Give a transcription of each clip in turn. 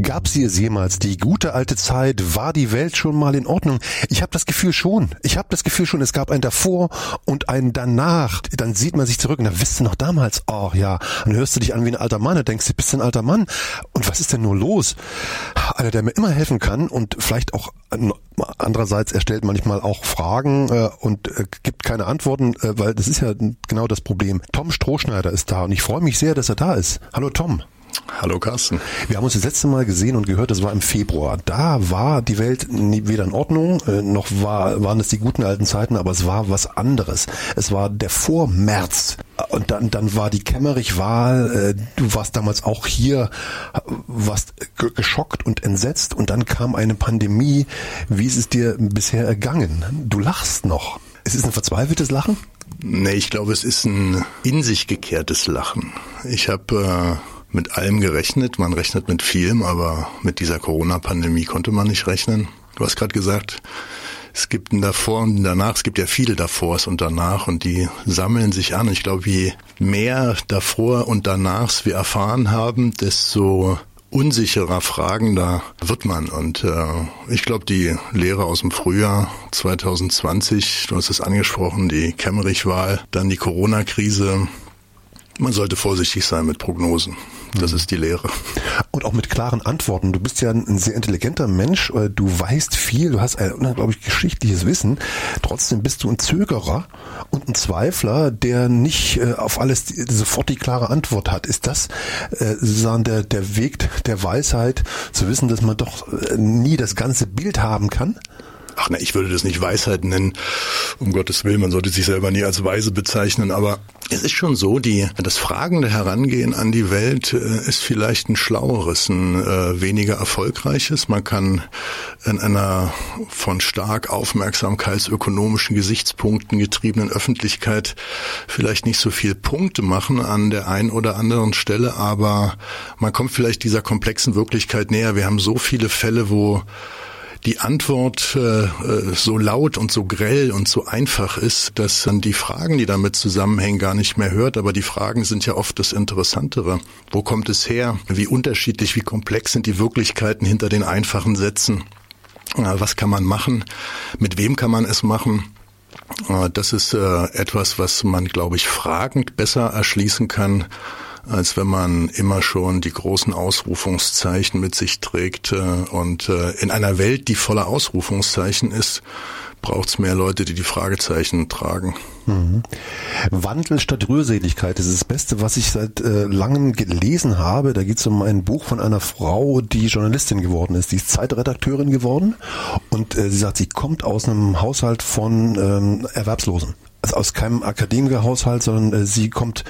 Gab sie es jemals? Die gute alte Zeit, war die Welt schon mal in Ordnung? Ich habe das Gefühl schon. Es gab ein davor und ein danach. Dann sieht man sich zurück und dann wisst du noch damals, oh ja, dann hörst du dich an wie ein alter Mann und denkst, du bist ein alter Mann. Und was ist denn nur los? Einer, der mir immer helfen kann und vielleicht auch andererseits, er stellt manchmal auch Fragen und gibt keine Antworten, weil das ist ja genau das Problem. Tom Strohschneider ist da und ich freue mich sehr, dass er da ist. Hallo Tom. Hallo Carsten. Wir haben uns das letzte Mal gesehen und gehört, das war im Februar. Da war die Welt weder in Ordnung, noch waren es die guten alten Zeiten, aber es war was anderes. Es war der Vormärz und dann war die Kemmerich-Wahl. Du warst damals auch hier, warst geschockt und entsetzt und dann kam eine Pandemie. Wie ist es dir bisher ergangen? Du lachst noch. Ist es ein verzweifeltes Lachen? Nee, ich glaube, es ist ein in sich gekehrtes Lachen. Ich habe mit allem gerechnet. Man rechnet mit vielem, aber mit dieser Corona-Pandemie konnte man nicht rechnen. Du hast gerade gesagt, es gibt ein Davor und ein Danach. Es gibt ja viele Davors und Danach und die sammeln sich an. Und ich glaube, je mehr Davor und Danachs wir erfahren haben, desto unsicherer, fragender wird man. Und ich glaube, die Lehre aus dem Frühjahr 2020, du hast es angesprochen, die Kemmerich-Wahl, dann die Corona-Krise. Man sollte vorsichtig sein mit Prognosen. Das ist die Lehre. Und auch mit klaren Antworten. Du bist ja ein sehr intelligenter Mensch. Du weißt viel. Du hast ein unglaublich geschichtliches Wissen. Trotzdem bist du ein Zögerer und ein Zweifler, der nicht auf alles sofort die klare Antwort hat. Ist das sozusagen der Weg der Weisheit, zu wissen, dass man doch nie das ganze Bild haben kann? Ach ne, ich würde das nicht Weisheit nennen, um Gottes Willen, man sollte sich selber nie als weise bezeichnen, aber es ist schon so, das fragende Herangehen an die Welt ist vielleicht ein schlaueres, ein weniger erfolgreiches. Man kann in einer von stark aufmerksamkeitsökonomischen Gesichtspunkten getriebenen Öffentlichkeit vielleicht nicht so viel Punkte machen an der einen oder anderen Stelle, aber man kommt vielleicht dieser komplexen Wirklichkeit näher. Wir haben so viele Fälle, wo die Antwort so laut und so grell und so einfach ist, dass man die Fragen, die damit zusammenhängen, gar nicht mehr hört. Aber die Fragen sind ja oft das Interessantere. Wo kommt es her? Wie unterschiedlich, wie komplex sind die Wirklichkeiten hinter den einfachen Sätzen? Was kann man machen? Mit wem kann man es machen? Das ist etwas, was man, glaube ich, fragend besser erschließen kann, als wenn man immer schon die großen Ausrufungszeichen mit sich trägt. Und in einer Welt, die voller Ausrufungszeichen ist, braucht es mehr Leute, die Fragezeichen tragen. Mhm. Wandel statt Rührseligkeit, das ist das Beste, was ich seit langem gelesen habe. Da geht es um ein Buch von einer Frau, die Journalistin geworden ist. Die ist Zeitredakteurin geworden und sie sagt, sie kommt aus einem Haushalt von Erwerbslosen. Also aus keinem Akademikerhaushalt, sondern sie kommt,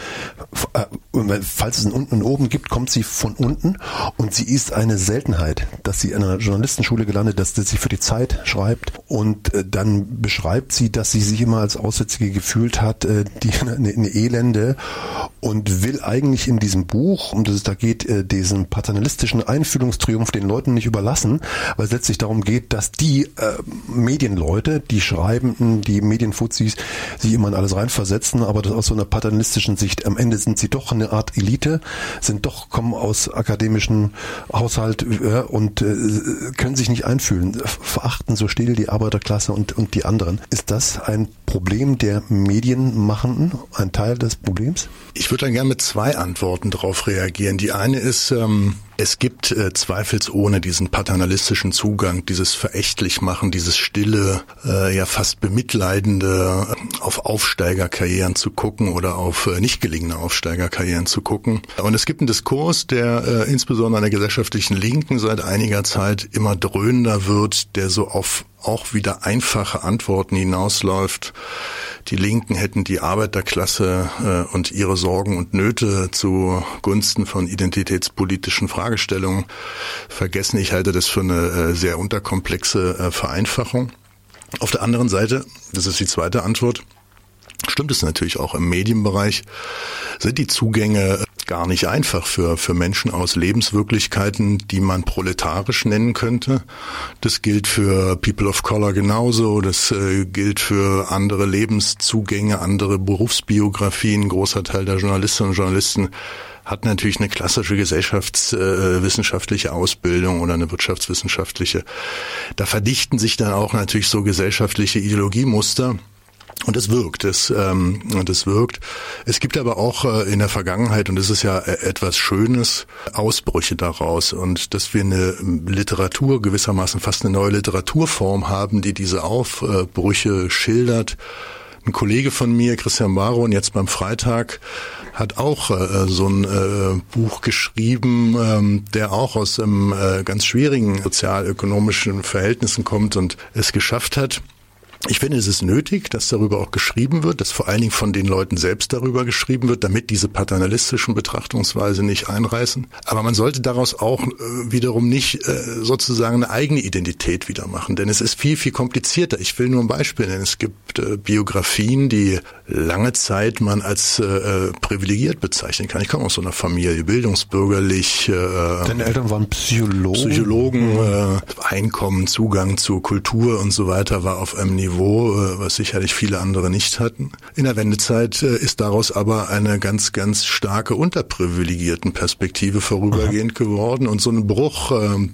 falls es ein Unten und Oben gibt, kommt sie von unten und sie ist eine Seltenheit, dass sie in einer Journalistenschule gelandet ist, dass sie für die Zeit schreibt und dann beschreibt sie, dass sie sich immer als Aussätzige gefühlt hat, eine Elende und will eigentlich in diesem Buch, um das es da geht, diesen paternalistischen Einfühlungstriumph den Leuten nicht überlassen, weil es letztlich darum geht, dass die Medienleute, die Schreibenden, die Medienfuzis, sich immer in alles reinversetzen, aber das aus so einer paternalistischen Sicht. Am Ende sind sie doch eine Art Elite, kommen aus akademischem Haushalt und können sich nicht einfühlen, verachten so still die Arbeiterklasse und die anderen. Ist das ein Problem der Medienmachenden, ein Teil des Problems? Ich würde dann gerne mit zwei Antworten darauf reagieren. Die eine ist, es gibt zweifelsohne diesen paternalistischen Zugang, dieses Verächtlichmachen, dieses stille, ja fast bemitleidende, auf Aufsteigerkarrieren zu gucken oder auf nicht gelingende Aufsteigerkarrieren zu gucken. Und es gibt einen Diskurs, der insbesondere an der gesellschaftlichen Linken seit einiger Zeit immer dröhnender wird, der so auf auch wieder einfache Antworten hinausläuft. Die Linken hätten die Arbeiterklasse und ihre Sorgen und Nöte zugunsten von identitätspolitischen Fragestellungen vergessen. Ich halte das für eine sehr unterkomplexe Vereinfachung. Auf der anderen Seite, das ist die zweite Antwort, stimmt es natürlich auch im Medienbereich, sind die Zugänge gar nicht einfach für Menschen aus Lebenswirklichkeiten, die man proletarisch nennen könnte. Das gilt für People of Color genauso, das gilt für andere Lebenszugänge, andere Berufsbiografien. Ein großer Teil der Journalistinnen und Journalisten hat natürlich eine klassische gesellschaftswissenschaftliche Ausbildung oder eine wirtschaftswissenschaftliche. Da verdichten sich dann auch natürlich so gesellschaftliche Ideologiemuster. Und das wirkt, das wirkt. Es gibt aber auch in der Vergangenheit, und das ist ja etwas Schönes, Ausbrüche daraus. Und dass wir eine Literatur, gewissermaßen fast eine neue Literaturform haben, die diese Aufbrüche schildert. Ein Kollege von mir, Christian Baron, jetzt beim Freitag, hat auch so ein Buch geschrieben, der auch aus ganz schwierigen sozialökonomischen Verhältnissen kommt und es geschafft hat. Ich finde, es ist nötig, dass darüber auch geschrieben wird, dass vor allen Dingen von den Leuten selbst darüber geschrieben wird, damit diese paternalistischen Betrachtungsweise nicht einreißen. Aber man sollte daraus auch wiederum nicht sozusagen eine eigene Identität wieder machen, denn es ist viel, viel komplizierter. Ich will nur ein Beispiel nennen. Es gibt Biografien, die lange Zeit man als privilegiert bezeichnen kann. Ich komme aus so einer Familie, bildungsbürgerlich. Deine Eltern waren Psychologen, Einkommen, Zugang zur Kultur und so weiter war auf einem Niveau, was sicherlich viele andere nicht hatten. In der Wendezeit ist daraus aber eine ganz, ganz starke unterprivilegierten Perspektive vorübergehend geworden. Und so ein Bruch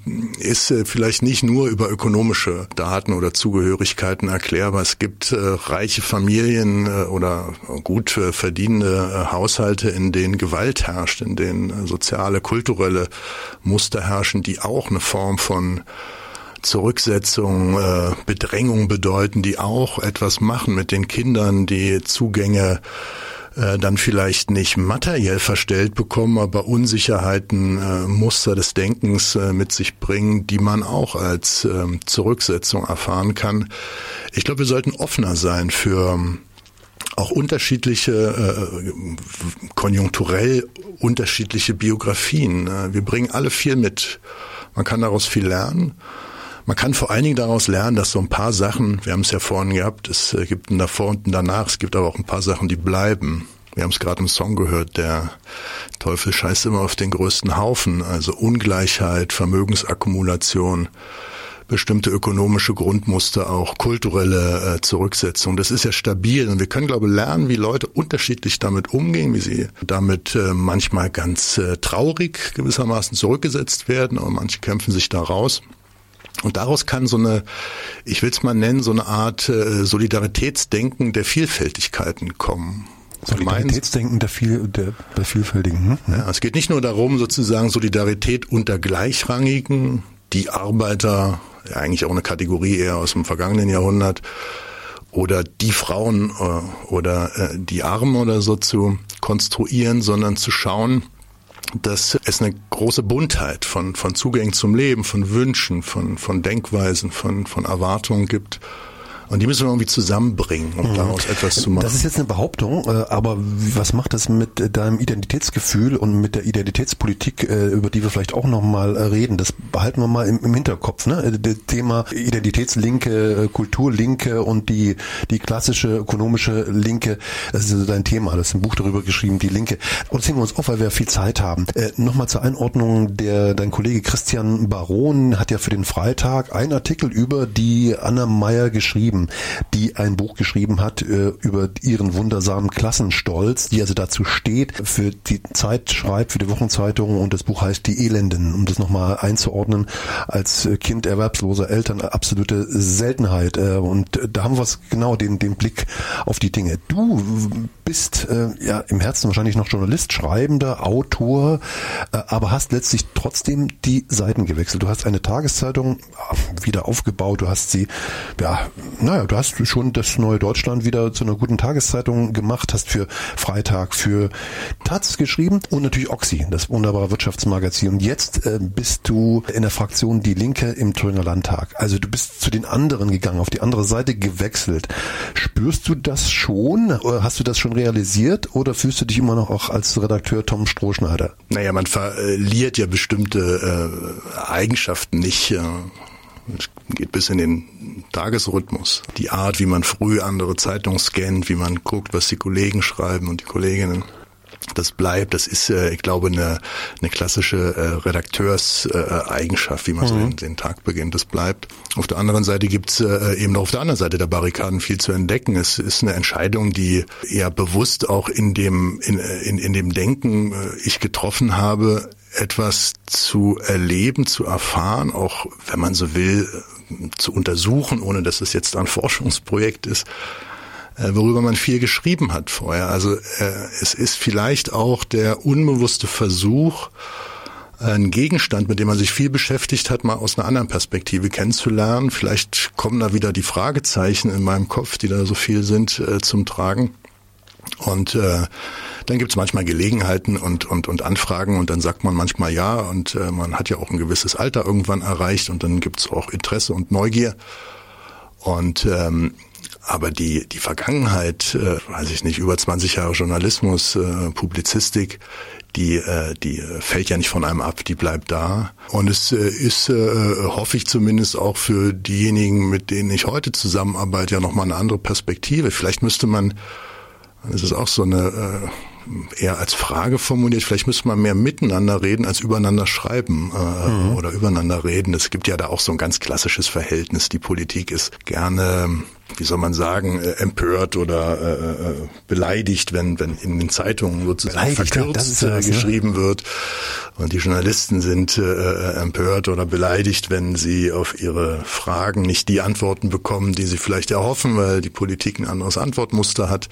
ist vielleicht nicht nur über ökonomische Daten oder Zugehörigkeiten erklärbar. Es gibt reiche Familien oder gut verdienende Haushalte, in denen Gewalt herrscht, in denen soziale, kulturelle Muster herrschen, die auch eine Form von Zurücksetzung, Bedrängung bedeuten, die auch etwas machen mit den Kindern, die Zugänge dann vielleicht nicht materiell verstellt bekommen, aber Unsicherheiten, Muster des Denkens mit sich bringen, die man auch als Zurücksetzung erfahren kann. Ich glaube, wir sollten offener sein für auch unterschiedliche, konjunkturell unterschiedliche Biografien. Wir bringen alle viel mit. Man kann daraus viel lernen. Man kann vor allen Dingen daraus lernen, dass so ein paar Sachen, wir haben es ja vorhin gehabt, es gibt ein davor und ein danach, es gibt aber auch ein paar Sachen, die bleiben. Wir haben es gerade im Song gehört, der Teufel scheißt immer auf den größten Haufen, also Ungleichheit, Vermögensakkumulation, bestimmte ökonomische Grundmuster, auch kulturelle Zurücksetzung. Das ist ja stabil und wir können, glaube ich, lernen, wie Leute unterschiedlich damit umgehen, wie sie damit manchmal ganz traurig gewissermaßen zurückgesetzt werden, aber manche kämpfen sich da raus. Und daraus kann so eine, ich will es mal nennen, so eine Art Solidaritätsdenken der Vielfältigkeiten kommen. Solidaritätsdenken der Vielfältigen. Ja, es geht nicht nur darum, sozusagen Solidarität unter Gleichrangigen, die Arbeiter, ja, eigentlich auch eine Kategorie eher aus dem vergangenen Jahrhundert, oder die Frauen oder die Armen oder so zu konstruieren, sondern zu schauen, dass es eine große Buntheit von Zugängen zum Leben, von Wünschen, von Denkweisen, von Erwartungen gibt. Und die müssen wir irgendwie zusammenbringen, um daraus etwas zu machen. Das ist jetzt eine Behauptung, aber was macht das mit deinem Identitätsgefühl und mit der Identitätspolitik, über die wir vielleicht auch nochmal reden? Das behalten wir mal im Hinterkopf, ne? Das Thema Identitätslinke, Kulturlinke und die klassische ökonomische Linke, das ist also dein Thema. Du hast ein Buch darüber geschrieben, die Linke. Und das hängen wir uns auf, weil wir viel Zeit haben. Nochmal zur Einordnung, dein Kollege Christian Baron hat ja für den Freitag einen Artikel über die Anna Meyer geschrieben, die ein Buch geschrieben hat über ihren wundersamen Klassenstolz, die also dazu steht, für die Zeit schreibt, für die Wochenzeitung, und das Buch heißt Die Elenden, um das nochmal einzuordnen, als Kind erwerbsloser Eltern absolute Seltenheit, und da haben wir genau den Blick auf die Dinge. Du bist ja im Herzen wahrscheinlich noch Journalist, Schreibender, Autor, aber hast letztlich trotzdem die Seiten gewechselt. Du hast eine Tageszeitung wieder aufgebaut, du hast sie, du hast schon das Neue Deutschland wieder zu einer guten Tageszeitung gemacht, hast für Freitag, für Taz geschrieben und natürlich Oxy, das wunderbare Wirtschaftsmagazin. Und jetzt bist du in der Fraktion Die Linke im Thüringer Landtag. Also du bist zu den anderen gegangen, auf die andere Seite gewechselt. Spürst du das schon? Hast du das schon realisiert oder fühlst du dich immer noch auch als Redakteur Tom Strohschneider? Naja, man verliert ja bestimmte Eigenschaften nicht. Es geht bis in den Tagesrhythmus. Die Art, wie man früh andere Zeitungen scannt, wie man guckt, was die Kollegen schreiben und die Kolleginnen. Das bleibt, das ist, ich glaube, eine klassische Redakteurseigenschaft, wie man so den Tag beginnt. Das bleibt. Auf der anderen Seite gibt's eben auf der anderen Seite der Barrikaden viel zu entdecken. Es ist eine Entscheidung, die eher bewusst auch in dem Denken ich getroffen habe, etwas zu erleben, zu erfahren, auch wenn man so will, zu untersuchen, ohne dass es jetzt ein Forschungsprojekt ist, worüber man viel geschrieben hat vorher. Also es ist vielleicht auch der unbewusste Versuch, einen Gegenstand, mit dem man sich viel beschäftigt hat, mal aus einer anderen Perspektive kennenzulernen. Vielleicht kommen da wieder die Fragezeichen in meinem Kopf, die da so viel sind, zum Tragen. Und dann gibt's manchmal Gelegenheiten und Anfragen und dann sagt man manchmal ja und man hat ja auch ein gewisses Alter irgendwann erreicht und dann gibt's auch Interesse und Neugier. Und aber die Vergangenheit, weiß ich nicht, über 20 Jahre Journalismus, Publizistik, die fällt ja nicht von einem ab, die bleibt da. Und es ist, hoffe ich zumindest auch für diejenigen, mit denen ich heute zusammenarbeite, ja nochmal eine andere Perspektive. Vielleicht müsste man, das ist auch so eine eher als Frage formuliert, vielleicht müsste man mehr miteinander reden als übereinander schreiben oder übereinander reden. Es gibt ja da auch so ein ganz klassisches Verhältnis. Die Politik ist gerne, wie soll man sagen, empört oder beleidigt, wenn in den Zeitungen sozusagen verkürzt geschrieben wird. Und die Journalisten sind empört oder beleidigt, wenn sie auf ihre Fragen nicht die Antworten bekommen, die sie vielleicht erhoffen, weil die Politik ein anderes Antwortmuster hat.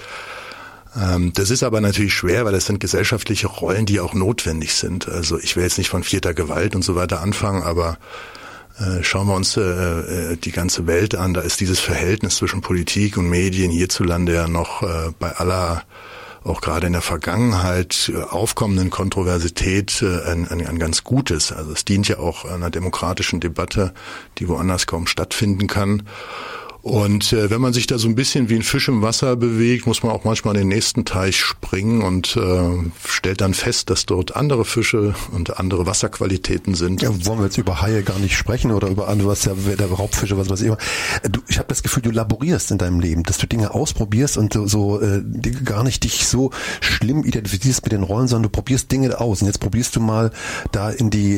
Das ist aber natürlich schwer, weil das sind gesellschaftliche Rollen, die auch notwendig sind. Also ich will jetzt nicht von vierter Gewalt und so weiter anfangen, aber schauen wir uns die ganze Welt an. Da ist dieses Verhältnis zwischen Politik und Medien hierzulande ja noch bei aller, auch gerade in der Vergangenheit, aufkommenden Kontroversität ein ganz gutes. Also es dient ja auch einer demokratischen Debatte, die woanders kaum stattfinden kann. Und wenn man sich da so ein bisschen wie ein Fisch im Wasser bewegt, muss man auch manchmal in den nächsten Teich springen und stellt dann fest, dass dort andere Fische und andere Wasserqualitäten sind. Ja, wollen wir jetzt über Haie gar nicht sprechen oder über andere, was ja der Raubfische, was weiß ich immer. Ich habe das Gefühl, du laborierst in deinem Leben, dass du Dinge ausprobierst und so gar nicht dich so schlimm identifizierst mit den Rollen, sondern du probierst Dinge aus. Und jetzt probierst du mal da in die,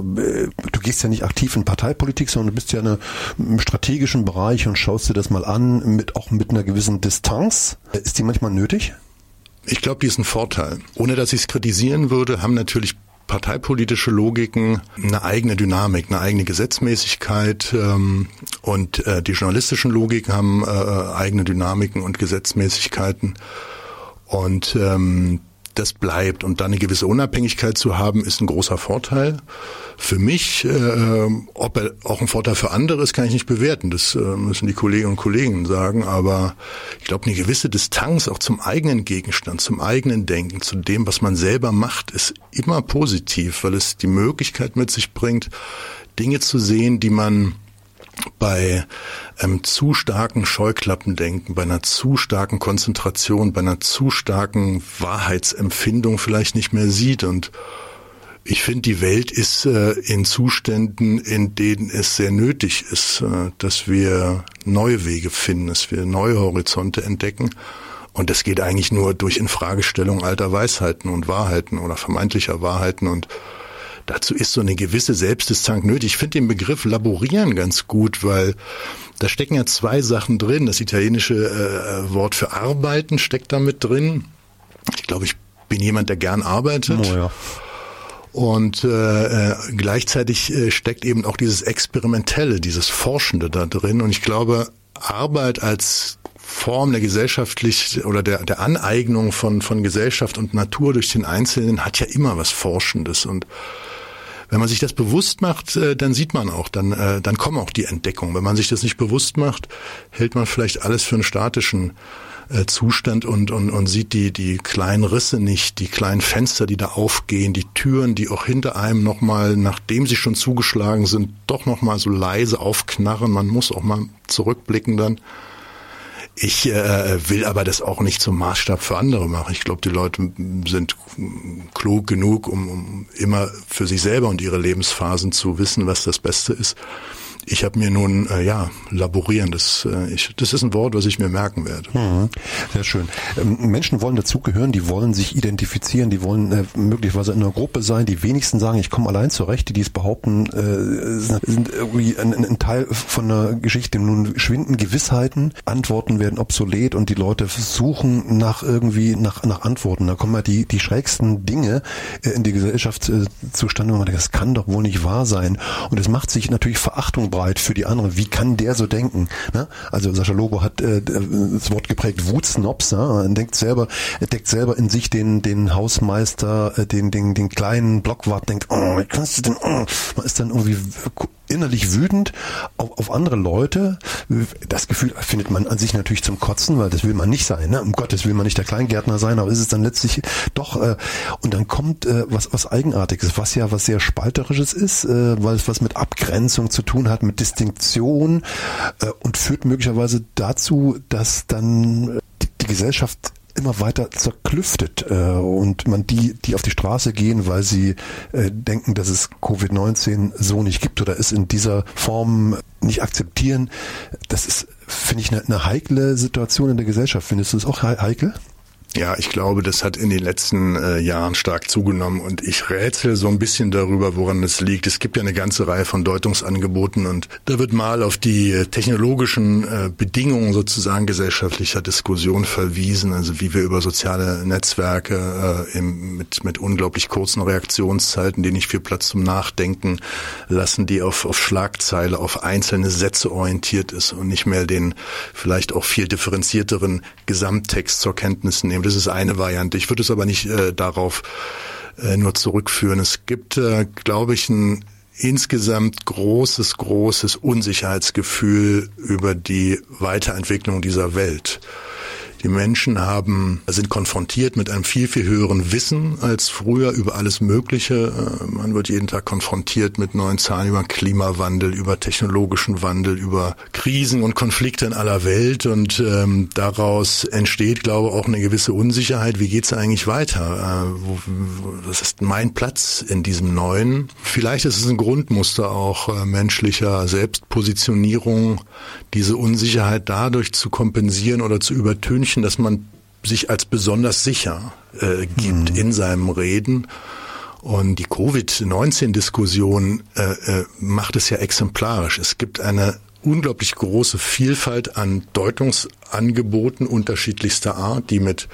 du gehst ja nicht aktiv in Parteipolitik, sondern du bist ja im strategischen Bereich und schaust dir das mal an, auch mit einer gewissen Distanz. Ist die manchmal nötig? Ich glaube, die ist ein Vorteil. Ohne dass ich es kritisieren würde, haben natürlich parteipolitische Logiken eine eigene Dynamik, eine eigene Gesetzmäßigkeit und die journalistischen Logiken haben eigene Dynamiken und Gesetzmäßigkeiten und das bleibt. Und dann eine gewisse Unabhängigkeit zu haben, ist ein großer Vorteil. Für mich, ob er auch ein Vorteil für andere ist, kann ich nicht bewerten. Das müssen die Kolleginnen und Kollegen sagen. Aber ich glaube, eine gewisse Distanz auch zum eigenen Gegenstand, zum eigenen Denken, zu dem, was man selber macht, ist immer positiv, weil es die Möglichkeit mit sich bringt, Dinge zu sehen, die man bei zu starken Scheuklappendenken, bei einer zu starken Konzentration, bei einer zu starken Wahrheitsempfindung vielleicht nicht mehr sieht. Und ich finde, die Welt ist in Zuständen, in denen es sehr nötig ist, dass wir neue Wege finden, dass wir neue Horizonte entdecken. Und das geht eigentlich nur durch Infragestellung alter Weisheiten und Wahrheiten oder vermeintlicher Wahrheiten. Und dazu ist so eine gewisse Selbstdistanz nötig. Ich finde den Begriff laborieren ganz gut, weil da stecken ja zwei Sachen drin. Das italienische Wort für arbeiten steckt da mit drin. Ich glaube, ich bin jemand, der gern arbeitet. Oh ja. Und gleichzeitig steckt eben auch dieses Experimentelle, dieses Forschende da drin. Und ich glaube, Arbeit als Form der gesellschaftlich oder der Aneignung von Gesellschaft und Natur durch den Einzelnen hat ja immer was Forschendes. Und wenn man sich das bewusst macht, dann sieht man auch, dann kommen auch die Entdeckungen. Wenn man sich das nicht bewusst macht, hält man vielleicht alles für einen statischen Zustand und sieht die kleinen Risse nicht, die kleinen Fenster, die da aufgehen, die Türen, die auch hinter einem nochmal, nachdem sie schon zugeschlagen sind, doch nochmal so leise aufknarren. Man muss auch mal zurückblicken dann. Ich will aber das auch nicht zum Maßstab für andere machen. Ich glaube, die Leute sind klug genug, um immer für sich selber und ihre Lebensphasen zu wissen, was das Beste ist. Ich habe mir nun, laborieren, das ist ein Wort, was ich mir merken werde. Sehr schön. Menschen wollen dazugehören, die wollen sich identifizieren, die wollen möglicherweise in einer Gruppe sein. Die wenigsten sagen, ich komme allein zurecht. Die es behaupten, sind irgendwie ein Teil von einer Geschichte. Nun schwinden Gewissheiten, Antworten werden obsolet und die Leute suchen nach Antworten. Da kommen ja die schrägsten Dinge in die Gesellschaft zustande, wo man denkt, das kann doch wohl nicht wahr sein. Und es macht sich natürlich Verachtung breit für die anderen. Wie kann der so denken? Ne? Also Sascha Lobo hat das Wort geprägt, Wutsnops. Er deckt selber in sich den Hausmeister, den kleinen Blockwart, denkt, wie kannst du denn, man ist dann irgendwie innerlich wütend auf andere Leute. Das Gefühl findet man an sich natürlich zum Kotzen, weil das will man nicht sein. Ne? Um Gottes will man nicht der Kleingärtner sein, aber ist es dann letztlich doch. Und dann kommt was Eigenartiges, was sehr Spalterisches ist, weil es was mit Abgrenzung zu tun hat, mit Distinktion und führt möglicherweise dazu, dass dann die Gesellschaft immer weiter zerklüftet und man die auf die Straße gehen, weil sie denken, dass es Covid-19 so nicht gibt oder es in dieser Form nicht akzeptieren. Das ist, finde ich, eine heikle Situation in der Gesellschaft. Findest du es auch heikel? Ja, ich glaube, das hat in den letzten Jahren stark zugenommen und ich rätsel so ein bisschen darüber, woran es liegt. Es gibt ja eine ganze Reihe von Deutungsangeboten und da wird mal auf die technologischen Bedingungen sozusagen gesellschaftlicher Diskussion verwiesen, also wie wir über soziale Netzwerke mit unglaublich kurzen Reaktionszeiten, die nicht viel Platz zum Nachdenken lassen, die auf Schlagzeile, auf einzelne Sätze orientiert ist und nicht mehr den vielleicht auch viel differenzierteren Gesamttext zur Kenntnis nehmen. Das ist eine Variante. Ich würde es aber nicht darauf nur zurückführen. Es gibt, glaube ich, ein insgesamt großes Unsicherheitsgefühl über die Weiterentwicklung dieser Welt. Die Menschen sind konfrontiert mit einem viel, viel höheren Wissen als früher über alles Mögliche. Man wird jeden Tag konfrontiert mit neuen Zahlen über Klimawandel, über technologischen Wandel, über Krisen und Konflikte in aller Welt. Und daraus entsteht, glaube ich, auch eine gewisse Unsicherheit. Wie geht's eigentlich weiter? Was ist mein Platz in diesem Neuen? Vielleicht ist es ein Grundmuster auch menschlicher Selbstpositionierung, diese Unsicherheit dadurch zu kompensieren oder zu übertünchen, dass man sich als besonders sicher gibt in seinem Reden. Und die Covid-19-Diskussion macht es ja exemplarisch. Es gibt eine unglaublich große Vielfalt an Deutungsangeboten unterschiedlichster Art, die mit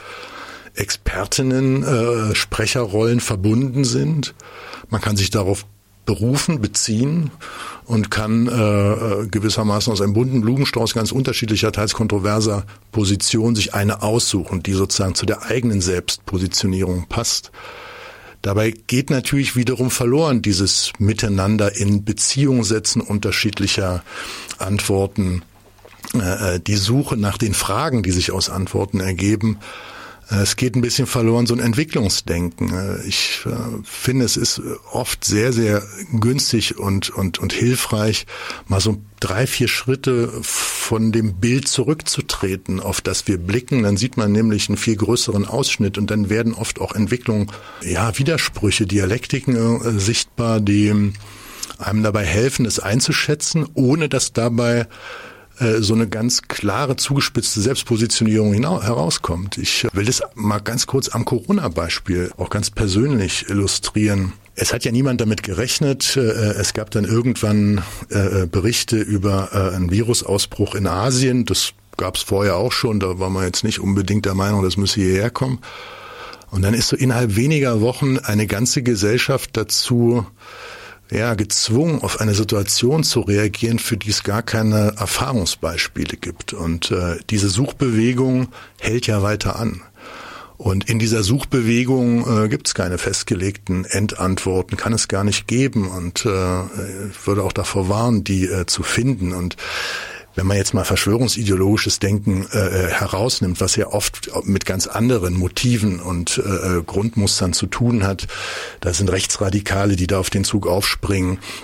Expertinnen, Sprecherrollen verbunden sind. Man kann sich darauf beziehen und kann gewissermaßen aus einem bunten Blumenstrauß ganz unterschiedlicher, teils kontroverser Positionen sich eine aussuchen, die sozusagen zu der eigenen Selbstpositionierung passt. Dabei geht natürlich wiederum verloren dieses Miteinander in Beziehung setzen unterschiedlicher Antworten, die Suche nach den Fragen, die sich aus Antworten ergeben. Es geht ein bisschen verloren, so ein Entwicklungsdenken. Ich finde, es ist oft sehr, sehr günstig und hilfreich, mal so 3-4 Schritte von dem Bild zurückzutreten, auf das wir blicken. Dann sieht man nämlich einen viel größeren Ausschnitt und dann werden oft auch Entwicklungen, Widersprüche, Dialektiken sichtbar, die einem dabei helfen, es einzuschätzen, ohne dass dabei so eine ganz klare, zugespitzte Selbstpositionierung herauskommt. Ich will das mal ganz kurz am Corona-Beispiel auch ganz persönlich illustrieren. Es hat ja niemand damit gerechnet. Es gab dann irgendwann Berichte über einen Virusausbruch in Asien. Das gab es vorher auch schon. Da war man jetzt nicht unbedingt der Meinung, das müsse hierher kommen. Und dann ist so innerhalb weniger Wochen eine ganze Gesellschaft dazu gezwungen, auf eine Situation zu reagieren, für die es gar keine Erfahrungsbeispiele gibt. Und diese Suchbewegung hält ja weiter an. Und in dieser Suchbewegung gibt es keine festgelegten Endantworten, kann es gar nicht geben. Und ich würde auch davor warnen, die zu finden. Und wenn man jetzt mal verschwörungsideologisches Denken herausnimmt, was ja oft mit ganz anderen Motiven und Grundmustern zu tun hat, da sind Rechtsradikale, die da auf den Zug aufspringen.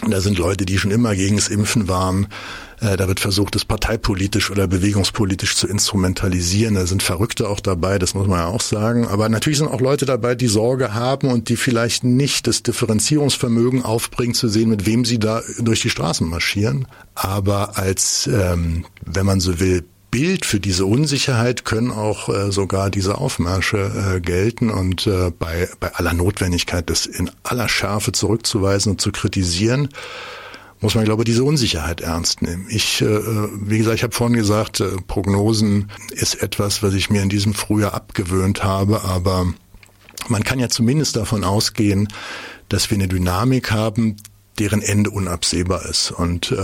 Da sind Leute, die schon immer gegen das Impfen waren. Da wird versucht, es parteipolitisch oder bewegungspolitisch zu instrumentalisieren. Da sind Verrückte auch dabei, das muss man ja auch sagen. Aber natürlich sind auch Leute dabei, die Sorge haben und die vielleicht nicht das Differenzierungsvermögen aufbringen, zu sehen, mit wem sie da durch die Straßen marschieren. Aber als, wenn man so will, Bild für diese Unsicherheit können auch sogar diese Aufmärsche gelten und bei aller Notwendigkeit, das in aller Schärfe zurückzuweisen und zu kritisieren, muss man, glaube ich, diese Unsicherheit ernst nehmen. Wie gesagt, ich habe vorhin gesagt, Prognosen ist etwas, was ich mir in diesem Frühjahr abgewöhnt habe, aber man kann ja zumindest davon ausgehen, dass wir eine Dynamik haben, deren Ende unabsehbar ist. Und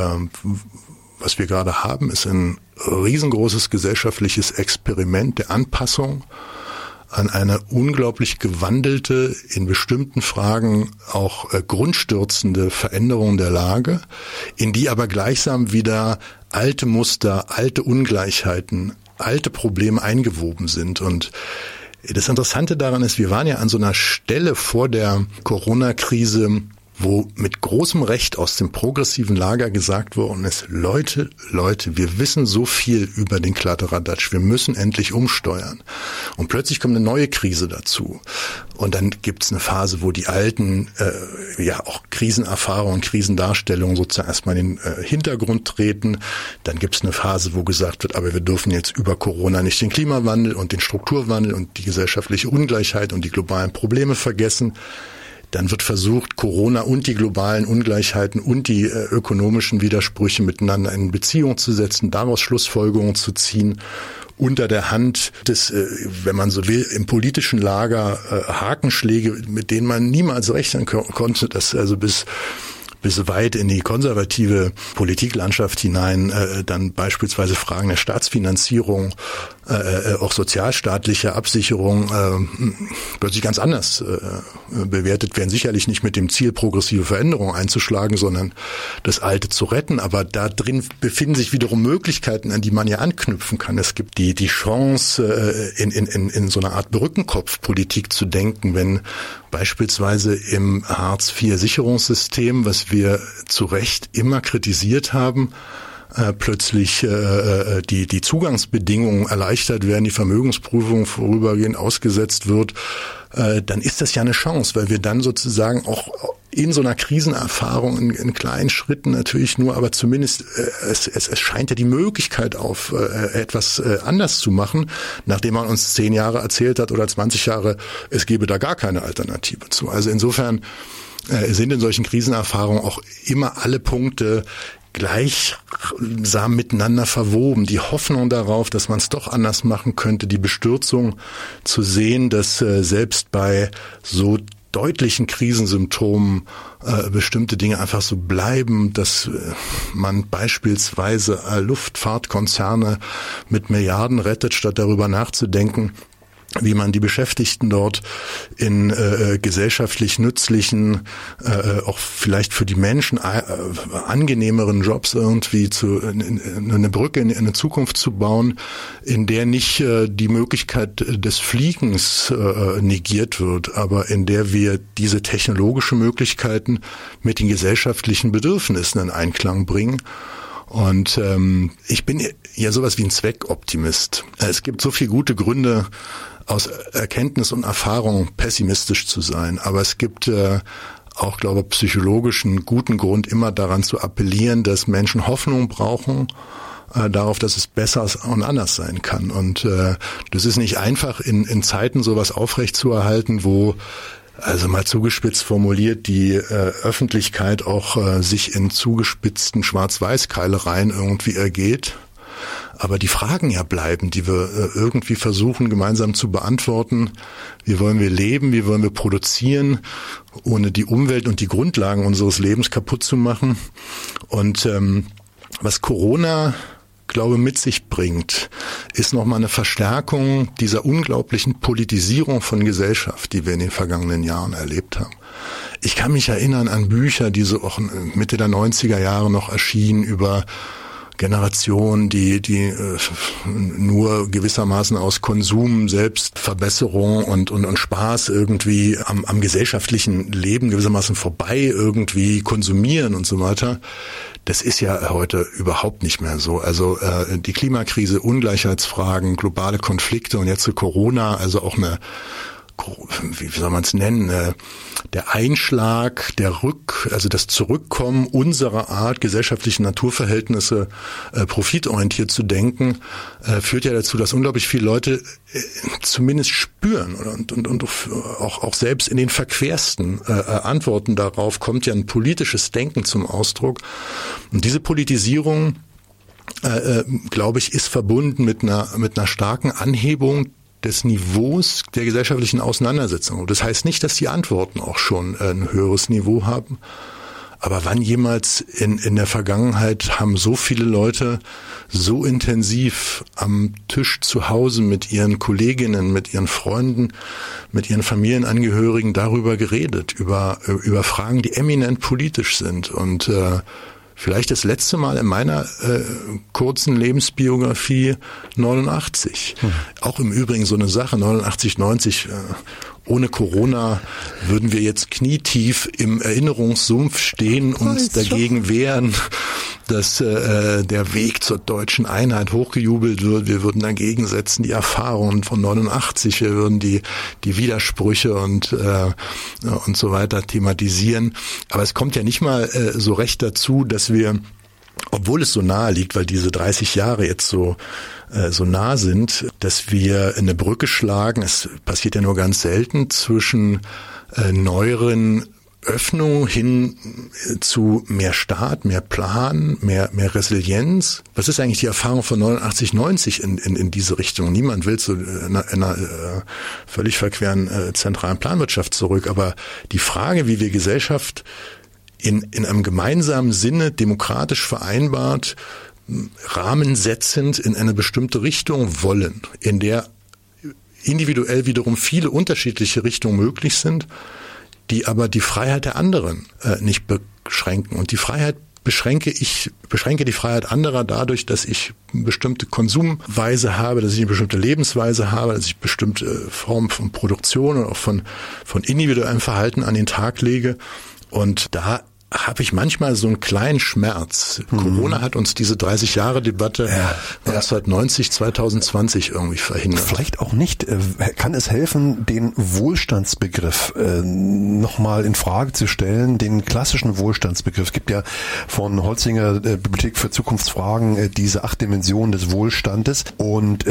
was wir gerade haben, ist ein riesengroßes gesellschaftliches Experiment der Anpassung an eine unglaublich gewandelte, in bestimmten Fragen auch grundstürzende Veränderung der Lage, in die aber gleichsam wieder alte Muster, alte Ungleichheiten, alte Probleme eingewoben sind. Und das Interessante daran ist, wir waren ja an so einer Stelle vor der Corona-Krise, wo mit großem Recht aus dem progressiven Lager gesagt worden ist, Leute, wir wissen so viel über den Kladderadatsch, wir müssen endlich umsteuern. Und plötzlich kommt eine neue Krise dazu. Und dann gibt's eine Phase, wo die alten, auch Krisenerfahrungen, Krisendarstellungen sozusagen erstmal in den Hintergrund treten. Dann gibt's eine Phase, wo gesagt wird, aber wir dürfen jetzt über Corona nicht den Klimawandel und den Strukturwandel und die gesellschaftliche Ungleichheit und die globalen Probleme vergessen. Dann wird versucht, Corona und die globalen Ungleichheiten und die ökonomischen Widersprüche miteinander in Beziehung zu setzen, daraus Schlussfolgerungen zu ziehen, unter der Hand des, wenn man so will, im politischen Lager Hakenschläge, mit denen man niemals rechnen konnte, dass also bis weit in die konservative Politiklandschaft hinein dann beispielsweise Fragen der Staatsfinanzierung, auch sozialstaatliche Absicherung plötzlich ganz anders bewertet werden. Sicherlich nicht mit dem Ziel, progressive Veränderungen einzuschlagen, sondern das Alte zu retten. Aber da drin befinden sich wiederum Möglichkeiten, an die man ja anknüpfen kann. Es gibt die Chance, in so einer Art Brückenkopfpolitik zu denken, wenn beispielsweise im Hartz-IV-Sicherungssystem, was wir zu Recht immer kritisiert haben, plötzlich die Zugangsbedingungen erleichtert werden, die Vermögensprüfung vorübergehend ausgesetzt wird, dann ist das ja eine Chance, weil wir dann sozusagen auch in so einer Krisenerfahrung in kleinen Schritten natürlich nur, aber zumindest es scheint ja die Möglichkeit auf, etwas anders zu machen, nachdem man uns 10 Jahre erzählt hat oder 20 Jahre, es gäbe da gar keine Alternative zu. Also insofern sind in solchen Krisenerfahrungen auch immer alle Punkte gleichsam miteinander verwoben. Die Hoffnung darauf, dass man es doch anders machen könnte, die Bestürzung zu sehen, dass selbst bei so deutlichen Krisensymptomen bestimmte Dinge einfach so bleiben, dass man beispielsweise Luftfahrtkonzerne mit Milliarden rettet, statt darüber nachzudenken, wie man die Beschäftigten dort in gesellschaftlich nützlichen, auch vielleicht für die Menschen angenehmeren Jobs irgendwie eine Brücke in eine Zukunft zu bauen, in der nicht die Möglichkeit des Fliegens negiert wird, aber in der wir diese technologischen Möglichkeiten mit den gesellschaftlichen Bedürfnissen in Einklang bringen. Und ich bin ja sowas wie ein Zweckoptimist. Es gibt so viele gute Gründe, aus Erkenntnis und Erfahrung pessimistisch zu sein. Aber es gibt auch, glaube ich, psychologischen guten Grund, immer daran zu appellieren, dass Menschen Hoffnung brauchen, darauf, dass es besser und anders sein kann. Und das ist nicht einfach, in Zeiten sowas aufrechtzuerhalten, wo, also mal zugespitzt formuliert, die Öffentlichkeit auch sich in zugespitzten Schwarz-Weiß-Keilereien irgendwie ergeht. Aber die Fragen ja bleiben, die wir irgendwie versuchen gemeinsam zu beantworten. Wie wollen wir leben? Wie wollen wir produzieren, ohne die Umwelt und die Grundlagen unseres Lebens kaputt zu machen? Und was Corona, glaube ich, mit sich bringt, ist nochmal eine Verstärkung dieser unglaublichen Politisierung von Gesellschaft, die wir in den vergangenen Jahren erlebt haben. Ich kann mich erinnern an Bücher, die so auch Mitte der 90er Jahre noch erschienen, über Generation, die nur gewissermaßen aus Konsum, Selbstverbesserung und Spaß irgendwie am gesellschaftlichen Leben gewissermaßen vorbei irgendwie konsumieren und so weiter. Das ist ja heute überhaupt nicht mehr so. Also die Klimakrise, Ungleichheitsfragen, globale Konflikte und jetzt zu Corona, also auch wie soll man es nennen, der Einschlag, also das Zurückkommen unserer Art, gesellschaftliche Naturverhältnisse profitorientiert zu denken, führt ja dazu, dass unglaublich viele Leute zumindest spüren und auch selbst in den verquersten Antworten darauf kommt ja ein politisches Denken zum Ausdruck. Und diese Politisierung, glaube ich, ist verbunden mit einer starken Anhebung des Niveaus der gesellschaftlichen Auseinandersetzung. Das heißt nicht, dass die Antworten auch schon ein höheres Niveau haben. Aber wann jemals in der Vergangenheit haben so viele Leute so intensiv am Tisch zu Hause mit ihren Kolleginnen, mit ihren Freunden, mit ihren Familienangehörigen darüber geredet, über Fragen, die eminent politisch sind und vielleicht das letzte Mal in meiner kurzen Lebensbiografie 89. Auch im Übrigen so eine Sache, 89, 90, ohne Corona würden wir jetzt knietief im Erinnerungssumpf stehen und uns dagegen wehren, dass der Weg zur deutschen Einheit hochgejubelt wird. Wir würden dagegen setzen die Erfahrungen von 89, wir würden die Widersprüche und so weiter thematisieren. Aber es kommt ja nicht mal so recht dazu, dass wir, obwohl es so nahe liegt, weil diese 30 Jahre jetzt so nah sind, dass wir eine Brücke schlagen, es passiert ja nur ganz selten, zwischen neueren Öffnung hin zu mehr Staat, mehr Plan, mehr Resilienz. Was ist eigentlich die Erfahrung von 89, 90 in diese Richtung? Niemand will zu einer völlig verqueren zentralen Planwirtschaft zurück, aber die Frage, wie wir Gesellschaft in einem gemeinsamen Sinne demokratisch vereinbart, rahmensetzend in eine bestimmte Richtung wollen, in der individuell wiederum viele unterschiedliche Richtungen möglich sind, die aber die Freiheit der anderen nicht beschränken. Und die Freiheit beschränke die Freiheit anderer dadurch, dass ich eine bestimmte Konsumweise habe, dass ich eine bestimmte Lebensweise habe, dass ich bestimmte Formen von Produktion und auch von individuellem Verhalten an den Tag lege. Und da habe ich manchmal so einen kleinen Schmerz. Corona hat uns diese 30-Jahre-Debatte 1990, 2020 irgendwie verhindert. Vielleicht auch nicht. Kann es helfen, den Wohlstandsbegriff nochmal in Frage zu stellen, den klassischen Wohlstandsbegriff? Es gibt ja von Holzinger Bibliothek für Zukunftsfragen diese 8 Dimensionen des Wohlstandes und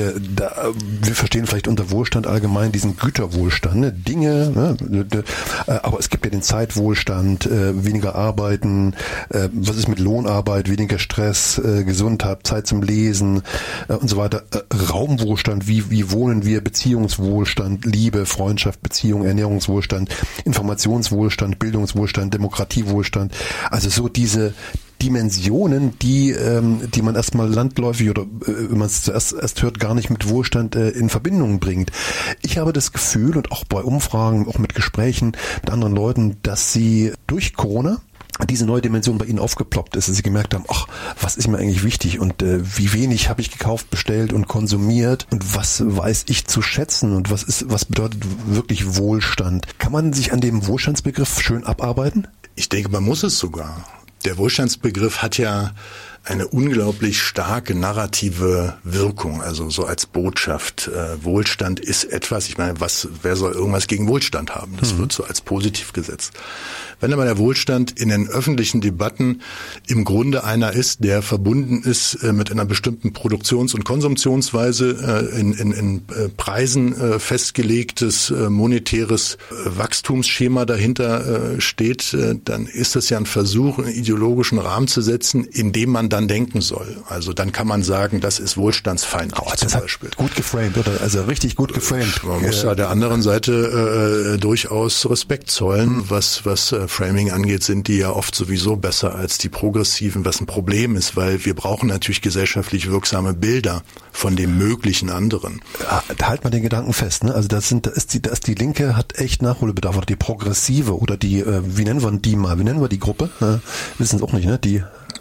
wir verstehen vielleicht unter Wohlstand allgemein diesen Güterwohlstand, ne? Dinge, ne? Aber es gibt ja den Zeitwohlstand, weniger Arbeiten, was ist mit Lohnarbeit, weniger Stress, Gesundheit, Zeit zum Lesen und so weiter. Raumwohlstand, wie wohnen wir, Beziehungswohlstand, Liebe, Freundschaft, Beziehung, Ernährungswohlstand, Informationswohlstand, Bildungswohlstand, Demokratiewohlstand. Also so diese Dimensionen, die man erstmal landläufig oder wenn man es zuerst erst hört, gar nicht mit Wohlstand in Verbindung bringt. Ich habe das Gefühl und auch bei Umfragen, auch mit Gesprächen mit anderen Leuten, dass sie durch Corona diese neue Dimension bei ihnen aufgeploppt ist, dass sie gemerkt haben, ach, was ist mir eigentlich wichtig und wie wenig habe ich gekauft, bestellt und konsumiert und was weiß ich zu schätzen und was bedeutet wirklich Wohlstand? Kann man sich an dem Wohlstandsbegriff schön abarbeiten? Ich denke, man muss es sogar. Der Wohlstandsbegriff hat ja eine unglaublich starke narrative Wirkung, also so als Botschaft. Wohlstand ist etwas, ich meine, wer soll irgendwas gegen Wohlstand haben? Das wird so als positiv gesetzt. Wenn aber der Wohlstand in den öffentlichen Debatten im Grunde einer ist, der verbunden ist mit einer bestimmten Produktions- und Konsumptionsweise, in Preisen festgelegtes monetäres Wachstumsschema dahinter steht, dann ist das ja ein Versuch, einen ideologischen Rahmen zu setzen, in dem man dann denken soll. Also dann kann man sagen, das ist wohlstandsfeindlich zum Beispiel. Gut geframed, oder? Also richtig gut geframed. Man muss ja der anderen Seite durchaus Respekt zollen. Was Framing angeht, sind die ja oft sowieso besser als die Progressiven, was ein Problem ist, weil wir brauchen natürlich gesellschaftlich wirksame Bilder von dem möglichen anderen. Ja, da halt mal den Gedanken fest, ne? Also da ist die Linke hat echt Nachholbedarf, oder die Progressive oder die, wie nennen wir die mal? Wie nennen wir die Gruppe? Wissen es auch nicht, ne? Die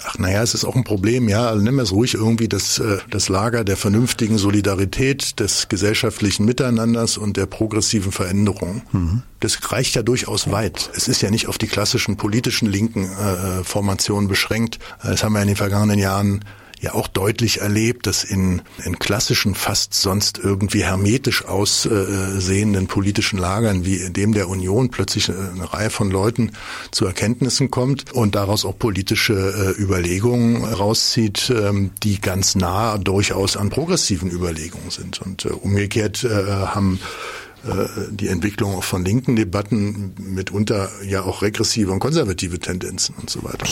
Ach naja, es ist auch ein Problem, ja, also nennen wir es ruhig irgendwie das Lager der vernünftigen Solidarität, des gesellschaftlichen Miteinanders und der progressiven Veränderung. Mhm. Das reicht ja durchaus weit. Es ist ja nicht auf die klassischen politischen linken Formationen beschränkt. Das haben wir in den vergangenen Jahren ja auch deutlich erlebt, dass in klassischen, fast sonst irgendwie hermetisch aussehenden politischen Lagern wie dem der Union plötzlich eine Reihe von Leuten zu Erkenntnissen kommt und daraus auch politische Überlegungen rauszieht, die ganz nah durchaus an progressiven Überlegungen sind. Und umgekehrt haben die Entwicklung auch von linken Debatten mitunter ja auch regressive und konservative Tendenzen und so weiter.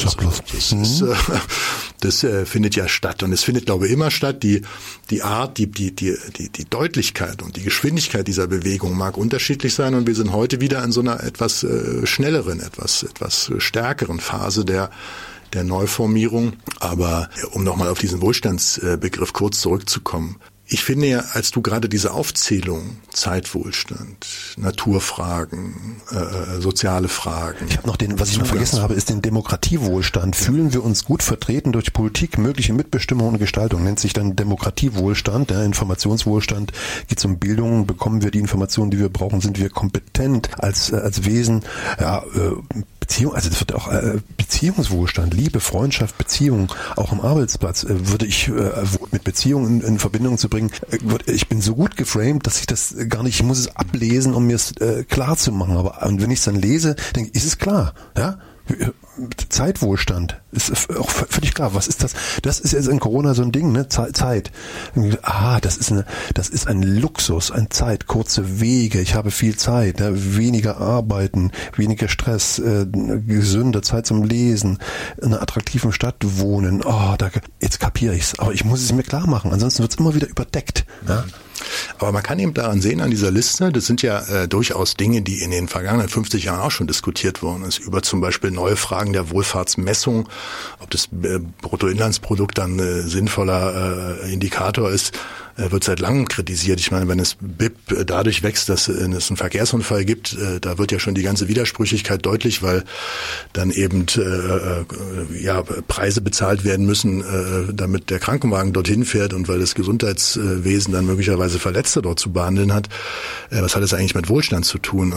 Das findet ja statt und es findet, glaube ich, immer statt. Die Art, die Deutlichkeit und die Geschwindigkeit dieser Bewegung mag unterschiedlich sein und wir sind heute wieder in so einer etwas schnelleren, etwas stärkeren Phase der Neuformierung. Aber um nochmal auf diesen Wohlstandsbegriff kurz zurückzukommen. Ich finde ja, als du gerade diese Aufzählung, Zeitwohlstand, Naturfragen, soziale Fragen. Ich habe noch was ich noch vergessen habe, ist den Demokratiewohlstand. Fühlen wir uns gut vertreten durch Politik, mögliche Mitbestimmung und Gestaltung, nennt sich dann Demokratiewohlstand, Informationswohlstand, geht es um Bildung, bekommen wir die Informationen, die wir brauchen, sind wir kompetent als Wesen, Beziehung, also das wird auch Beziehungswohlstand, Liebe, Freundschaft, Beziehung, auch am Arbeitsplatz würde ich mit Beziehungen in Verbindung zu bringen. Ich bin so gut geframed, dass ich das gar nicht, ich muss es ablesen, um mir es klar zu machen. Aber und wenn ich es dann lese, denke ich, ist es klar, ja? Zeitwohlstand ist auch völlig klar. Was ist das? Das ist jetzt in Corona so ein Ding, ne? Zeit. Das ist ein Luxus, Zeit, kurze Wege. Ich habe viel Zeit, ne? Weniger arbeiten, weniger Stress, gesünder Zeit zum Lesen, in einer attraktiven Stadt wohnen. Jetzt kapiere ich's. Aber ich muss es mir klar machen. Ansonsten wird's immer wieder überdeckt. Ja? Aber man kann eben daran sehen, an dieser Liste, das sind ja durchaus Dinge, die in den vergangenen 50 Jahren auch schon diskutiert worden ist, über zum Beispiel neue Fragen der Wohlfahrtsmessung, ob das Bruttoinlandsprodukt dann sinnvoller Indikator ist, wird seit langem kritisiert. Ich meine, wenn es BIP dadurch wächst, dass es einen Verkehrsunfall gibt, da wird ja schon die ganze Widersprüchlichkeit deutlich, weil dann eben Preise bezahlt werden müssen, damit der Krankenwagen dorthin fährt und weil das Gesundheitswesen dann möglicherweise Verletzte dort zu behandeln hat. Was hat das eigentlich mit Wohlstand zu tun?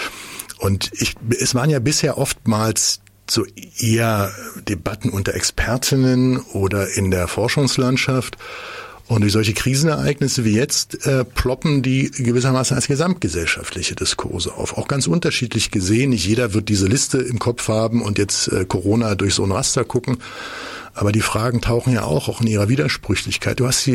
Es waren ja bisher oftmals so eher Debatten unter Expertinnen oder in der Forschungslandschaft. Und durch solche Krisenereignisse wie jetzt ploppen die gewissermaßen als gesamtgesellschaftliche Diskurse auf. Auch ganz unterschiedlich gesehen. Nicht jeder wird diese Liste im Kopf haben und jetzt Corona durch so ein Raster gucken. Aber die Fragen tauchen ja auch in ihrer Widersprüchlichkeit. Du hast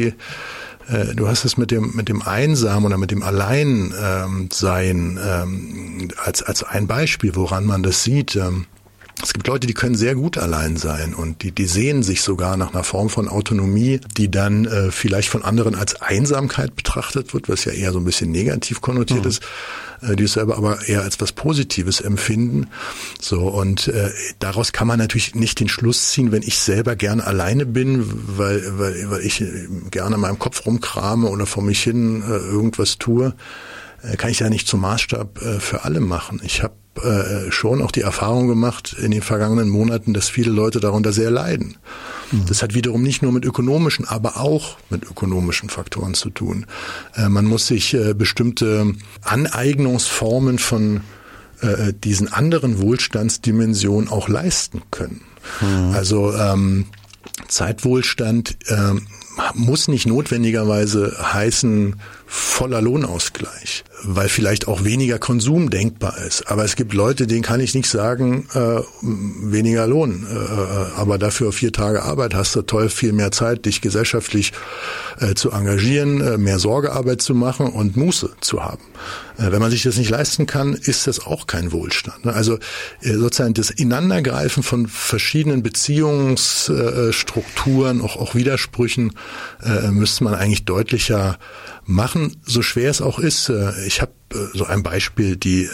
es mit dem Einsam oder mit dem Alleinsein als ein Beispiel, woran man das sieht. Es gibt Leute, die können sehr gut allein sein und die sehnen sich sogar nach einer Form von Autonomie, die dann vielleicht von anderen als Einsamkeit betrachtet wird, was ja eher so ein bisschen negativ konnotiert ist, die es selber aber eher als was Positives empfinden. So und daraus kann man natürlich nicht den Schluss ziehen, wenn ich selber gerne alleine bin, weil ich gerne in meinem Kopf rumkrame oder vor mich hin irgendwas tue, kann ich ja nicht zum Maßstab für alle machen. Ich habe schon auch die Erfahrung gemacht in den vergangenen Monaten, dass viele Leute darunter sehr leiden. Das hat wiederum nicht nur mit ökonomischen, aber auch mit ökonomischen Faktoren zu tun. Man muss sich bestimmte Aneignungsformen von diesen anderen Wohlstandsdimensionen auch leisten können. Also Zeitwohlstand muss nicht notwendigerweise heißen voller Lohnausgleich, weil vielleicht auch weniger Konsum denkbar ist. Aber es gibt Leute, denen kann ich nicht sagen, weniger Lohn, aber dafür 4 Tage Arbeit hast du toll viel mehr Zeit, dich gesellschaftlich zu engagieren, mehr Sorgearbeit zu machen und Muße zu haben. Wenn man sich das nicht leisten kann, ist das auch kein Wohlstand. Also sozusagen das Ineinandergreifen von verschiedenen Beziehungsstrukturen, auch Widersprüchen, müsste man eigentlich deutlicher machen, so schwer es auch ist. Ich habe so ein Beispiel, die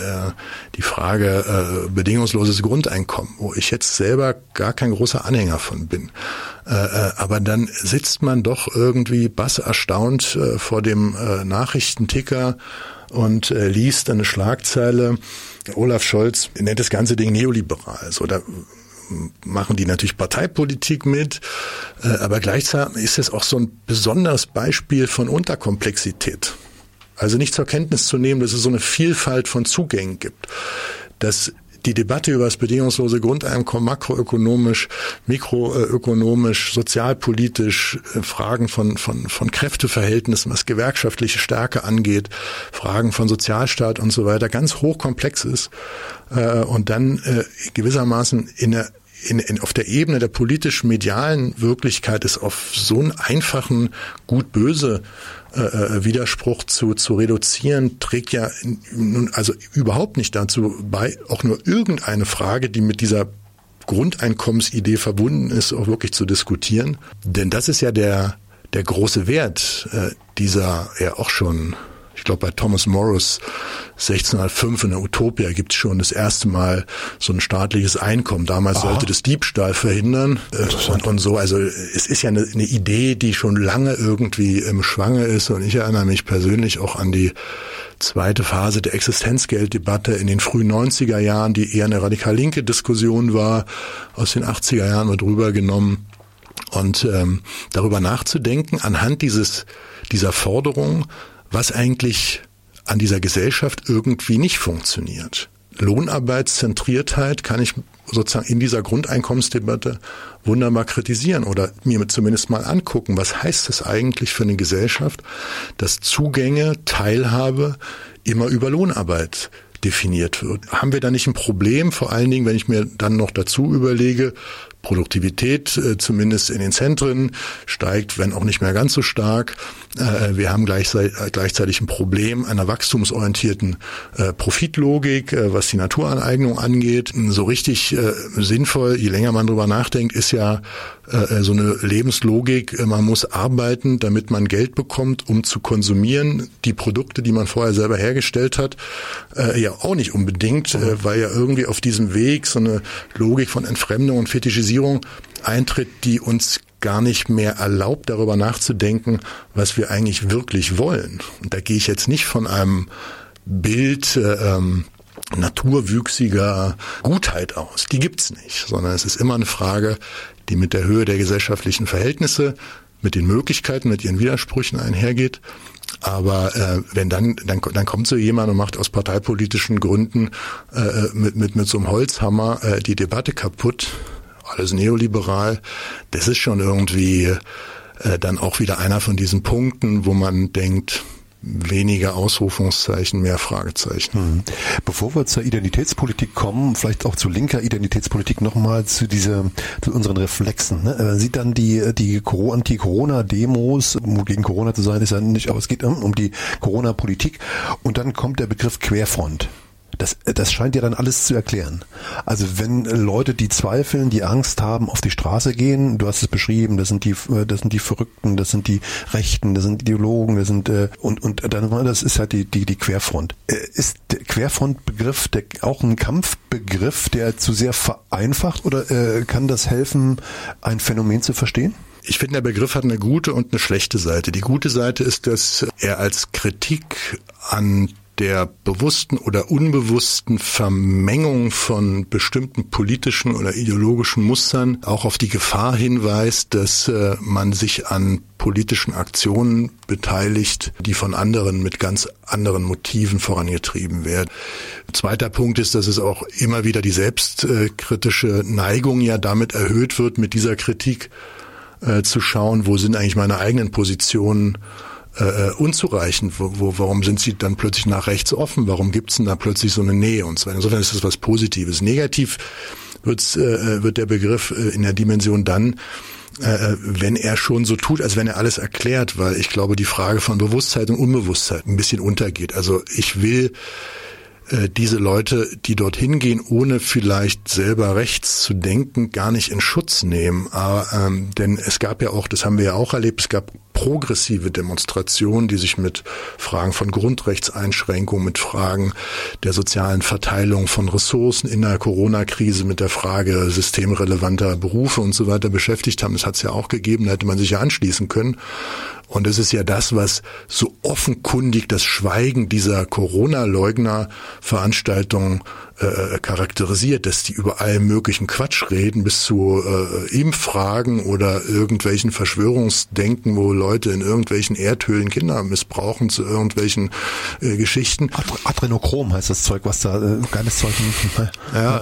Frage bedingungsloses Grundeinkommen, wo ich jetzt selber gar kein großer Anhänger von bin. Aber dann sitzt man doch irgendwie basserstaunt vor dem Nachrichtenticker und liest eine Schlagzeile, Olaf Scholz nennt das ganze Ding neoliberal. So, da machen die natürlich Parteipolitik mit, aber gleichzeitig ist es auch so ein besonderes Beispiel von Unterkomplexität. Also nicht zur Kenntnis zu nehmen, dass es so eine Vielfalt von Zugängen gibt, dass die Debatte über das bedingungslose Grundeinkommen makroökonomisch, mikroökonomisch, sozialpolitisch, Fragen von Kräfteverhältnissen, was gewerkschaftliche Stärke angeht, Fragen von Sozialstaat und so weiter, ganz hochkomplex ist und dann gewissermaßen auf der Ebene der politisch-medialen Wirklichkeit ist auf so einen einfachen Gut-Böse Widerspruch zu reduzieren, trägt ja also überhaupt nicht dazu bei, auch nur irgendeine Frage, die mit dieser Grundeinkommensidee verbunden ist, auch wirklich zu diskutieren. Denn das ist ja der große Wert dieser ja auch schon, ich glaube bei Thomas Morris 1605 in der Utopia gibt es schon das erste Mal so ein staatliches Einkommen. Damals sollte das Diebstahl verhindern und so. Also es ist ja eine Idee, die schon lange irgendwie im Schwange ist. Und ich erinnere mich persönlich auch an die zweite Phase der Existenzgelddebatte in den frühen 90er Jahren, die eher eine radikal linke Diskussion war. Aus den 80er Jahren wird rübergenommen. Und darüber nachzudenken anhand dieser Forderung, was eigentlich an dieser Gesellschaft irgendwie nicht funktioniert. Lohnarbeitszentriertheit kann ich sozusagen in dieser Grundeinkommensdebatte wunderbar kritisieren oder mir zumindest mal angucken, was heißt es eigentlich für eine Gesellschaft, dass Zugänge, Teilhabe immer über Lohnarbeit definiert wird. Haben wir da nicht ein Problem, vor allen Dingen, wenn ich mir dann noch dazu überlege, Produktivität, zumindest in den Zentren, steigt, wenn auch nicht mehr ganz so stark. Wir haben gleichzeitig ein Problem einer wachstumsorientierten Profitlogik, was die Naturaneignung angeht. So richtig sinnvoll, je länger man drüber nachdenkt, ist ja so eine Lebenslogik, man muss arbeiten, damit man Geld bekommt, um zu konsumieren. Die Produkte, die man vorher selber hergestellt hat, ja auch nicht unbedingt, weil ja irgendwie auf diesem Weg so eine Logik von Entfremdung und Fetischisierung eintritt, die uns gar nicht mehr erlaubt, darüber nachzudenken, was wir eigentlich wirklich wollen. Und da gehe ich jetzt nicht von einem Bild naturwüchsiger Gutheit aus. Die gibt's nicht, sondern es ist immer eine Frage, die mit der Höhe der gesellschaftlichen Verhältnisse, mit den Möglichkeiten, mit ihren Widersprüchen einhergeht. Aber wenn dann kommt so jemand und macht aus parteipolitischen Gründen mit so einem Holzhammer die Debatte kaputt, alles neoliberal, das ist schon irgendwie dann auch wieder einer von diesen Punkten, wo man denkt, weniger Ausrufungszeichen, mehr Fragezeichen. Bevor wir zur Identitätspolitik kommen, vielleicht auch zu linker Identitätspolitik, nochmal zu unseren Reflexen. Ne? Sieht dann die Anti-Corona-Demos, gegen Corona zu sein, ist ja nicht, aber es geht um die Corona-Politik. Und dann kommt der Begriff Querfront. Das scheint ja dann alles zu erklären. Also wenn Leute, die zweifeln, die Angst haben, auf die Straße gehen, du hast es beschrieben, das sind die Verrückten, das sind die Rechten, das sind Ideologen, das sind und dann das ist halt die Querfront. Ist der Querfrontbegriff auch ein Kampfbegriff, der zu sehr vereinfacht, oder kann das helfen, ein Phänomen zu verstehen? Ich finde, der Begriff hat eine gute und eine schlechte Seite. Die gute Seite ist, dass er als Kritik an der bewussten oder unbewussten Vermengung von bestimmten politischen oder ideologischen Mustern auch auf die Gefahr hinweist, dass man sich an politischen Aktionen beteiligt, die von anderen mit ganz anderen Motiven vorangetrieben werden. Zweiter Punkt ist, dass es auch immer wieder die selbstkritische Neigung ja damit erhöht wird, mit dieser Kritik zu schauen, wo sind eigentlich meine eigenen Positionen unzureichend. Warum sind sie dann plötzlich nach rechts offen? Warum gibt's denn da plötzlich so eine Nähe und so weiter? Insofern ist das was Positives. Negativ wird der Begriff in der Dimension dann, wenn er schon so tut, als wenn er alles erklärt, weil ich glaube, die Frage von Bewusstheit und Unbewusstheit ein bisschen untergeht. Also ich will diese Leute, die dorthin gehen, ohne vielleicht selber rechts zu denken, gar nicht in Schutz nehmen. Aber denn es gab ja auch, das haben wir ja auch erlebt, es gab progressive Demonstrationen, die sich mit Fragen von Grundrechtseinschränkungen, mit Fragen der sozialen Verteilung von Ressourcen in der Corona-Krise, mit der Frage systemrelevanter Berufe und so weiter beschäftigt haben. Das hat es ja auch gegeben, da hätte man sich ja anschließen können. Und es ist ja das, was so offenkundig das Schweigen dieser Corona-Leugner-Veranstaltungen charakterisiert, dass die über allen möglichen Quatsch reden, bis zu Impffragen oder irgendwelchen Verschwörungsdenken, wo Leute in irgendwelchen Erdhöhlen Kinder missbrauchen zu irgendwelchen Geschichten. Adrenochrom heißt das Zeug, was da geiles Zeug. Ja,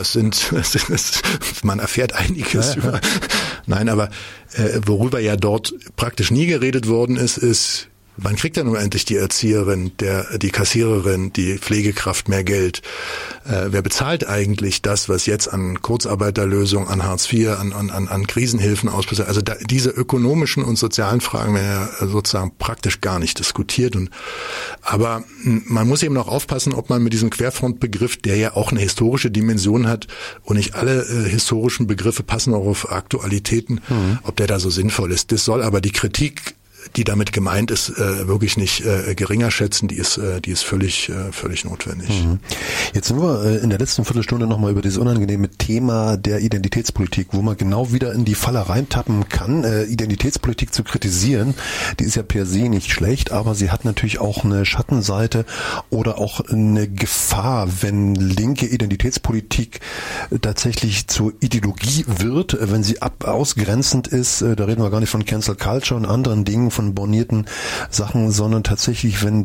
man erfährt einiges über. Nein, aber worüber ja dort praktisch nie geredet worden ist, man kriegt ja nun endlich die Erzieherin, die Kassiererin, die Pflegekraft mehr Geld. Wer bezahlt eigentlich das, was jetzt an Kurzarbeiterlösung, an Hartz IV, an Krisenhilfen ausbezahlt? Also diese ökonomischen und sozialen Fragen werden ja sozusagen praktisch gar nicht diskutiert. Aber man muss eben auch aufpassen, ob man mit diesem Querfrontbegriff, der ja auch eine historische Dimension hat und nicht alle historischen Begriffe passen auch auf Aktualitäten, ob der da so sinnvoll ist. Das soll aber die Kritik, die damit gemeint ist, wirklich nicht geringer schätzen, die ist völlig notwendig. Jetzt sind wir in der letzten Viertelstunde nochmal über dieses unangenehme Thema der Identitätspolitik, wo man genau wieder in die Falle reintappen kann, Identitätspolitik zu kritisieren. Die ist ja per se nicht schlecht, aber sie hat natürlich auch eine Schattenseite oder auch eine Gefahr, wenn linke Identitätspolitik tatsächlich zur Ideologie wird, wenn sie ausgrenzend ist. Da reden wir gar nicht von Cancel Culture und anderen Dingen, von bornierten Sachen, sondern tatsächlich, wenn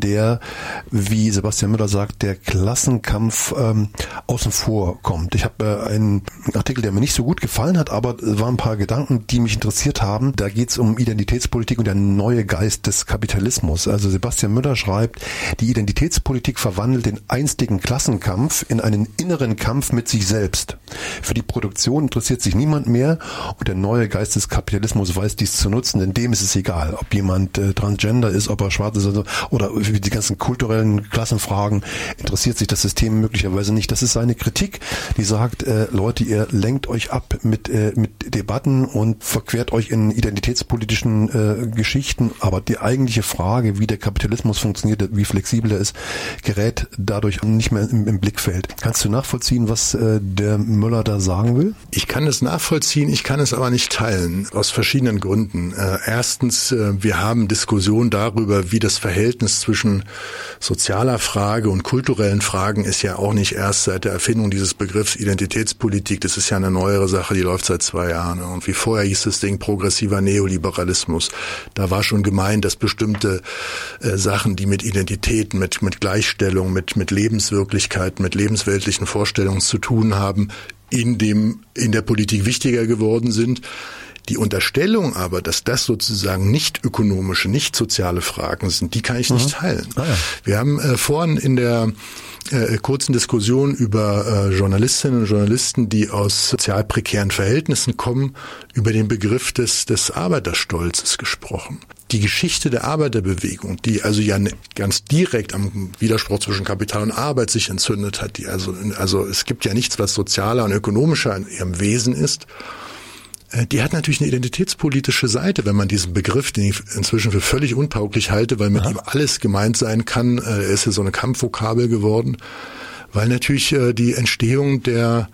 wie Sebastian Müller sagt, der Klassenkampf außen vor kommt. Ich habe einen Artikel, der mir nicht so gut gefallen hat, aber es waren ein paar Gedanken, die mich interessiert haben. Da geht es um Identitätspolitik und der neue Geist des Kapitalismus. Also Sebastian Müller schreibt, die Identitätspolitik verwandelt den einstigen Klassenkampf in einen inneren Kampf mit sich selbst. Für die Produktion interessiert sich niemand mehr und der neue Geist des Kapitalismus weiß dies zu nutzen, denn dem ist es egal, ob jemand transgender ist, ob er schwarz ist oder die ganzen kulturellen Klassenfragen, interessiert sich das System möglicherweise nicht. Das ist seine Kritik, die sagt, Leute, ihr lenkt euch ab mit Debatten und verquert euch in identitätspolitischen Geschichten, aber die eigentliche Frage, wie der Kapitalismus funktioniert, wie flexibel er ist, gerät dadurch nicht mehr im Blickfeld. Kannst du nachvollziehen, was der Müller da sagen will? Ich kann es nachvollziehen, ich kann es aber nicht teilen, aus verschiedenen Gründen. Erstens, wir haben Diskussionen darüber, wie das Verhältnis zwischen sozialer Frage und kulturellen Fragen ist ja auch nicht erst seit der Erfindung dieses Begriffs Identitätspolitik. Das ist ja eine neuere Sache, die läuft seit 2 Jahren. Und wie vorher hieß das Ding progressiver Neoliberalismus. Da war schon gemeint, dass bestimmte Sachen, die mit Identität, mit Gleichstellung, mit Lebenswirklichkeit, mit lebensweltlichen Vorstellungen zu tun haben, in der Politik wichtiger geworden sind. Die Unterstellung aber, dass das sozusagen nicht ökonomische, nicht soziale Fragen sind, die kann ich nicht teilen. Ah, ja. Wir haben vorhin in der kurzen Diskussion über Journalistinnen und Journalisten, die aus sozial prekären Verhältnissen kommen, über den Begriff des Arbeiterstolzes gesprochen. Die Geschichte der Arbeiterbewegung, die also ja ganz direkt am Widerspruch zwischen Kapital und Arbeit sich entzündet hat, die also es gibt ja nichts, was sozialer und ökonomischer in ihrem Wesen ist. Die hat natürlich eine identitätspolitische Seite, wenn man diesen Begriff, den ich inzwischen für völlig untauglich halte, weil mit ihm alles gemeint sein kann, er ist ja so eine Kampfvokabel geworden, weil natürlich die Entstehung der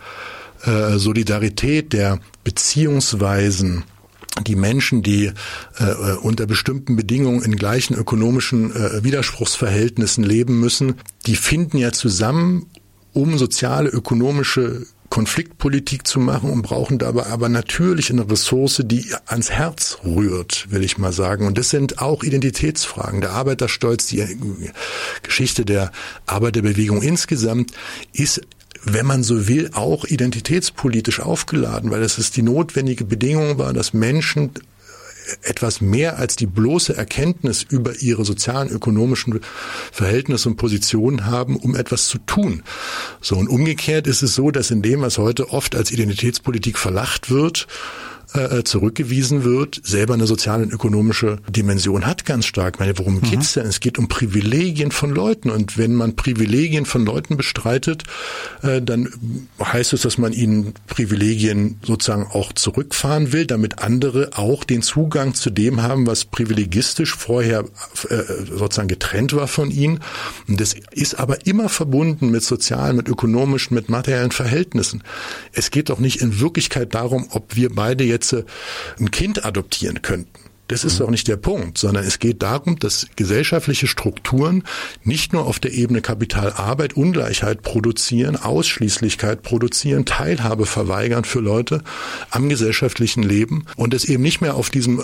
Solidarität, der Beziehungsweisen, die Menschen, die unter bestimmten Bedingungen in gleichen ökonomischen Widerspruchsverhältnissen leben müssen, die finden ja zusammen, um soziale, ökonomische Konfliktpolitik zu machen und brauchen dabei aber natürlich eine Ressource, die ans Herz rührt, will ich mal sagen. Und das sind auch Identitätsfragen. Der Arbeiterstolz, die Geschichte der Arbeiterbewegung insgesamt ist, wenn man so will, auch identitätspolitisch aufgeladen, weil das ist die notwendige Bedingung war, dass Menschen etwas mehr als die bloße Erkenntnis über ihre sozialen, ökonomischen Verhältnisse und Positionen haben, um etwas zu tun. So, und umgekehrt ist es so, dass in dem, was heute oft als Identitätspolitik verlacht wird, zurückgewiesen wird, selber eine soziale und ökonomische Dimension hat ganz stark. Ich meine, worum geht's denn? Es geht um Privilegien von Leuten und wenn man Privilegien von Leuten bestreitet, dann heißt es, dass man ihnen Privilegien sozusagen auch zurückfahren will, damit andere auch den Zugang zu dem haben, was privilegistisch vorher sozusagen getrennt war von ihnen. Und das ist aber immer verbunden mit sozialen, mit ökonomischen, mit materiellen Verhältnissen. Es geht doch nicht in Wirklichkeit darum, ob wir beide jetzt ein Kind adoptieren könnten. Das ist doch nicht der Punkt, sondern es geht darum, dass gesellschaftliche Strukturen nicht nur auf der Ebene Kapitalarbeit Ungleichheit produzieren, Ausschließlichkeit produzieren, Teilhabe verweigern für Leute am gesellschaftlichen Leben und es eben nicht mehr auf diesem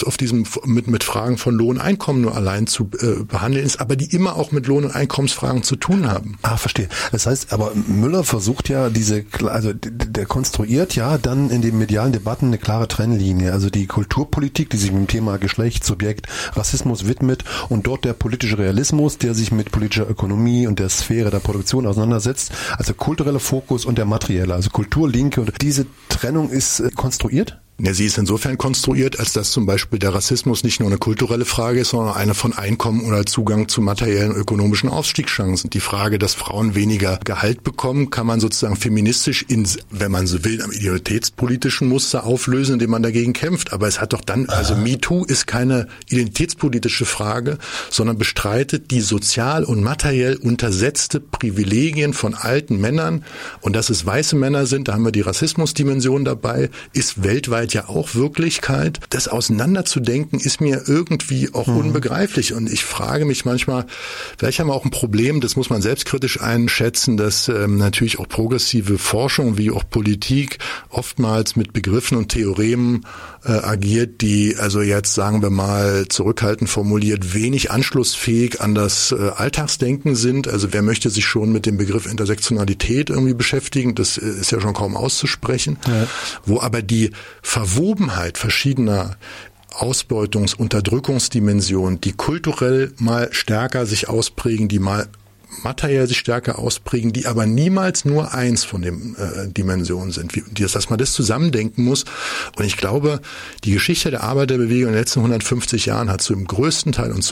mit Fragen von Lohn, Einkommen nur allein zu behandeln ist, aber die immer auch mit Lohn- und Einkommensfragen zu tun haben. Verstehe. Das heißt, aber Müller versucht ja der konstruiert ja dann in den medialen Debatten eine klare Trennlinie. Also die Kulturpolitik, die sich mit dem Thema Geschlecht, Subjekt, Rassismus widmet und dort der politische Realismus, der sich mit politischer Ökonomie und der Sphäre der Produktion auseinandersetzt. Also kultureller Fokus und der materielle, also Kulturlinke. Und diese Trennung ist konstruiert? Ja, sie ist insofern konstruiert, als dass zum Beispiel der Rassismus nicht nur eine kulturelle Frage ist, sondern eine von Einkommen oder Zugang zu materiellen ökonomischen Aufstiegschancen. Die Frage, dass Frauen weniger Gehalt bekommen, kann man sozusagen feministisch wenn man so will, am identitätspolitischen Muster auflösen, indem man dagegen kämpft. Aber es hat doch dann, also MeToo ist keine identitätspolitische Frage, sondern bestreitet die sozial und materiell untersetzte Privilegien von alten Männern. Und dass es weiße Männer sind, da haben wir die Rassismusdimension dabei, ist weltweit ja auch Wirklichkeit. Das auseinanderzudenken ist mir irgendwie auch unbegreiflich und ich frage mich manchmal, vielleicht haben wir auch ein Problem, das muss man selbstkritisch einschätzen, dass natürlich auch progressive Forschung wie auch Politik oftmals mit Begriffen und Theoremen agiert, die also jetzt, sagen wir mal, zurückhaltend formuliert, wenig anschlussfähig an das Alltagsdenken sind. Also wer möchte sich schon mit dem Begriff Intersektionalität irgendwie beschäftigen? Das ist ja schon kaum auszusprechen. Ja. Wo aber die Verwobenheit verschiedener Ausbeutungs-, Unterdrückungsdimensionen, die kulturell mal stärker sich ausprägen, die mal materiell sich stärker ausprägen, die aber niemals nur eins von den Dimensionen sind, dass man das zusammendenken muss. Und ich glaube, die Geschichte der Arbeiterbewegung in den letzten 150 Jahren hat zum größten Teil und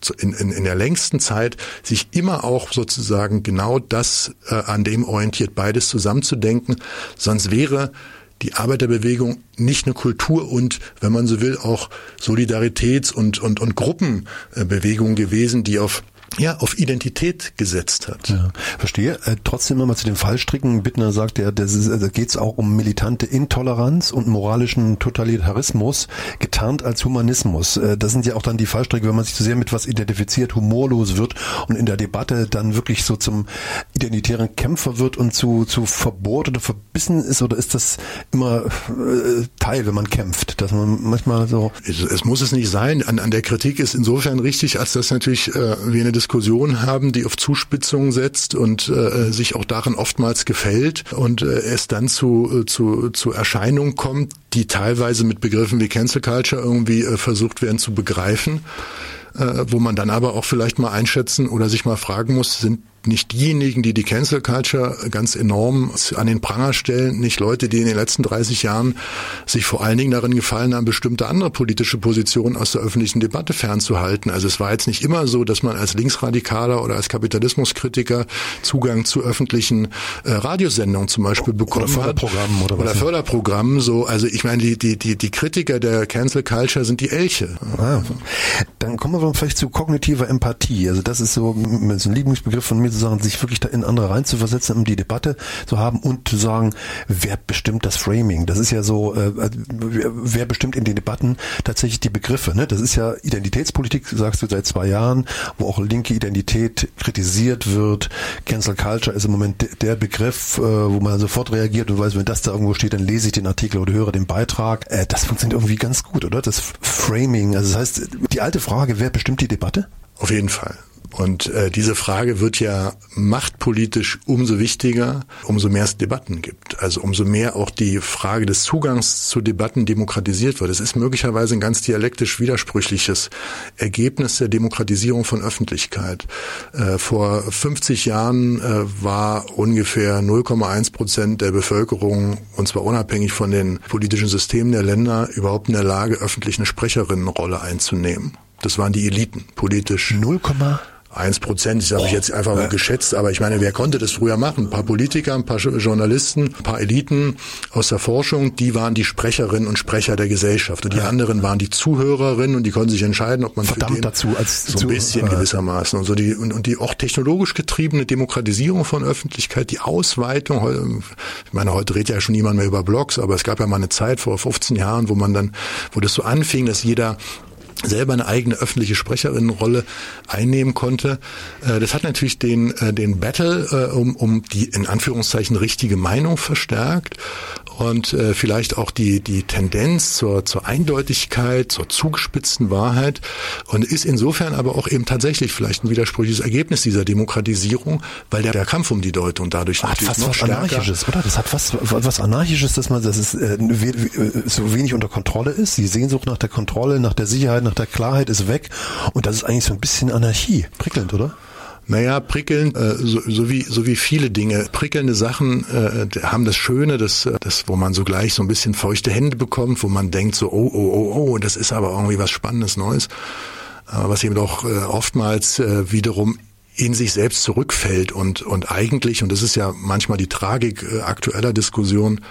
in der längsten Zeit sich immer auch sozusagen genau das an dem orientiert, beides zusammenzudenken. Sonst wäre die Arbeiterbewegung nicht eine Kultur und, wenn man so will, auch Solidaritäts- und Gruppenbewegung gewesen, die auf Identität gesetzt hat. Ja, verstehe. Trotzdem nochmal zu den Fallstricken. Bittner sagt ja, da geht es auch um militante Intoleranz und moralischen Totalitarismus, getarnt als Humanismus. Das sind ja auch dann die Fallstricke, wenn man sich zu sehr mit was identifiziert, humorlos wird und in der Debatte dann wirklich so zum identitären Kämpfer wird und zu verbohrt oder verbissen ist, oder ist das immer Teil, wenn man kämpft, dass man manchmal so... Es muss es nicht sein. An der Kritik ist insofern richtig, als das natürlich wie eine Diskussion haben, die auf Zuspitzung setzt und sich auch darin oftmals gefällt und es dann zu Erscheinungen kommt, die teilweise mit Begriffen wie Cancel Culture irgendwie versucht werden zu begreifen, wo man dann aber auch vielleicht mal einschätzen oder sich mal fragen muss, sind nicht diejenigen, die Cancel Culture ganz enorm an den Pranger stellen, nicht Leute, die in den letzten 30 Jahren sich vor allen Dingen darin gefallen haben, bestimmte andere politische Positionen aus der öffentlichen Debatte fernzuhalten. Also es war jetzt nicht immer so, dass man als Linksradikaler oder als Kapitalismuskritiker Zugang zu öffentlichen Radiosendungen zum Beispiel bekommen hat. Oder Förderprogrammen. So, also ich meine, die Kritiker der Cancel Culture sind die Elche. Dann kommen wir vielleicht zu kognitiver Empathie. Also das ist so ein Lieblingsbegriff von mir, zu sagen, sich wirklich da in andere reinzuversetzen, um die Debatte zu haben und zu sagen, wer bestimmt das Framing? Das ist ja so, wer bestimmt in den Debatten tatsächlich die Begriffe? Ne? Das ist ja Identitätspolitik, sagst du seit 2 Jahren, wo auch linke Identität kritisiert wird. Cancel Culture ist im Moment der Begriff, wo man sofort reagiert und weiß, wenn das da irgendwo steht, dann lese ich den Artikel oder höre den Beitrag. Das funktioniert irgendwie ganz gut, oder? Das Framing, also das heißt, die alte Frage, wer bestimmt die Debatte? Auf jeden Fall. Und diese Frage wird ja machtpolitisch umso wichtiger, umso mehr es Debatten gibt. Also umso mehr auch die Frage des Zugangs zu Debatten demokratisiert wird. Es ist möglicherweise ein ganz dialektisch widersprüchliches Ergebnis der Demokratisierung von Öffentlichkeit. Vor 50 Jahren war ungefähr 0,1% der Bevölkerung, und zwar unabhängig von den politischen Systemen der Länder, überhaupt in der Lage, öffentlich eine Sprecherinnenrolle einzunehmen. Das waren die Eliten, politisch. 1%, das habe ich jetzt einfach mal geschätzt, aber ich meine, wer konnte das früher machen? Ein paar Politiker, ein paar Journalisten, ein paar Eliten aus der Forschung, die waren die Sprecherinnen und Sprecher der Gesellschaft und die anderen waren die Zuhörerinnen und die konnten sich entscheiden, ob man verdammt für den dazu als so ein bisschen gewissermaßen und so die auch technologisch getriebene Demokratisierung von Öffentlichkeit, die Ausweitung, ich meine, heute redet ja schon niemand mehr über Blogs, aber es gab ja mal eine Zeit vor 15 Jahren, wo das so anfing, dass jeder selber eine eigene öffentliche Sprecherinnenrolle einnehmen konnte. Das hat natürlich den Battle um die in Anführungszeichen richtige Meinung verstärkt und vielleicht auch die Tendenz zur Eindeutigkeit, zur zugespitzten Wahrheit und ist insofern aber auch eben tatsächlich vielleicht ein widersprüchliches Ergebnis dieser Demokratisierung, weil der Kampf um die Deutung dadurch hat fast was Anarchisches, oder? Das hat fast was Anarchisches, dass es so wenig unter Kontrolle ist. Die Sehnsucht nach der Kontrolle, nach der Sicherheit, nach der Klarheit ist weg und das ist eigentlich so ein bisschen Anarchie. Prickelnd, oder? Naja, prickelnd, so wie viele Dinge. Prickelnde Sachen haben das Schöne, das, wo man so gleich so ein bisschen feuchte Hände bekommt, wo man denkt so, oh, das ist aber irgendwie was Spannendes Neues. Was eben auch oftmals wiederum in sich selbst zurückfällt und eigentlich, und das ist ja manchmal die Tragik aktueller Diskussion,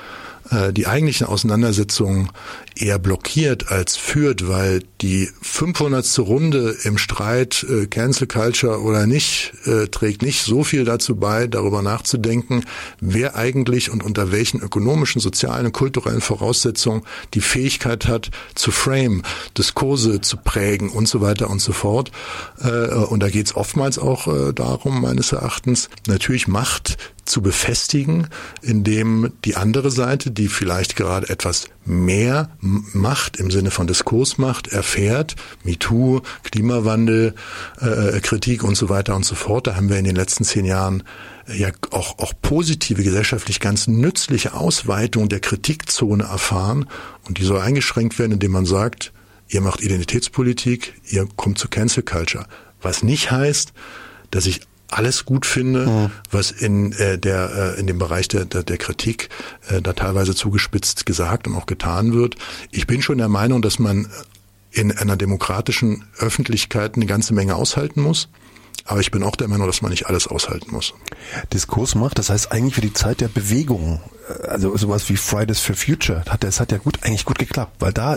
die eigentlichen Auseinandersetzungen eher blockiert als führt, weil die 500. Runde im Streit Cancel Culture oder nicht trägt nicht so viel dazu bei, darüber nachzudenken, wer eigentlich und unter welchen ökonomischen, sozialen und kulturellen Voraussetzungen die Fähigkeit hat, zu frame, Diskurse zu prägen und so weiter und so fort. Und da geht es oftmals auch darum, meines Erachtens, natürlich Macht zu befestigen, indem die andere Seite, die vielleicht gerade etwas mehr Macht im Sinne von Diskursmacht erfährt, MeToo, Klimawandel, Kritik und so weiter und so fort. Da haben wir in den letzten 10 Jahren ja auch positive, gesellschaftlich ganz nützliche Ausweitung der Kritikzone erfahren und die soll eingeschränkt werden, indem man sagt, ihr macht Identitätspolitik, ihr kommt zu Cancel Culture. Was nicht heißt, dass ich alles gut finde, was in dem Bereich der Kritik da teilweise zugespitzt gesagt und auch getan wird. Ich bin schon der Meinung, dass man in einer demokratischen Öffentlichkeit eine ganze Menge aushalten muss. Aber ich bin auch der Meinung, dass man nicht alles aushalten muss. Diskursmacht, das heißt eigentlich für die Zeit der Bewegung, also sowas wie Fridays for Future, das hat ja eigentlich gut geklappt, weil da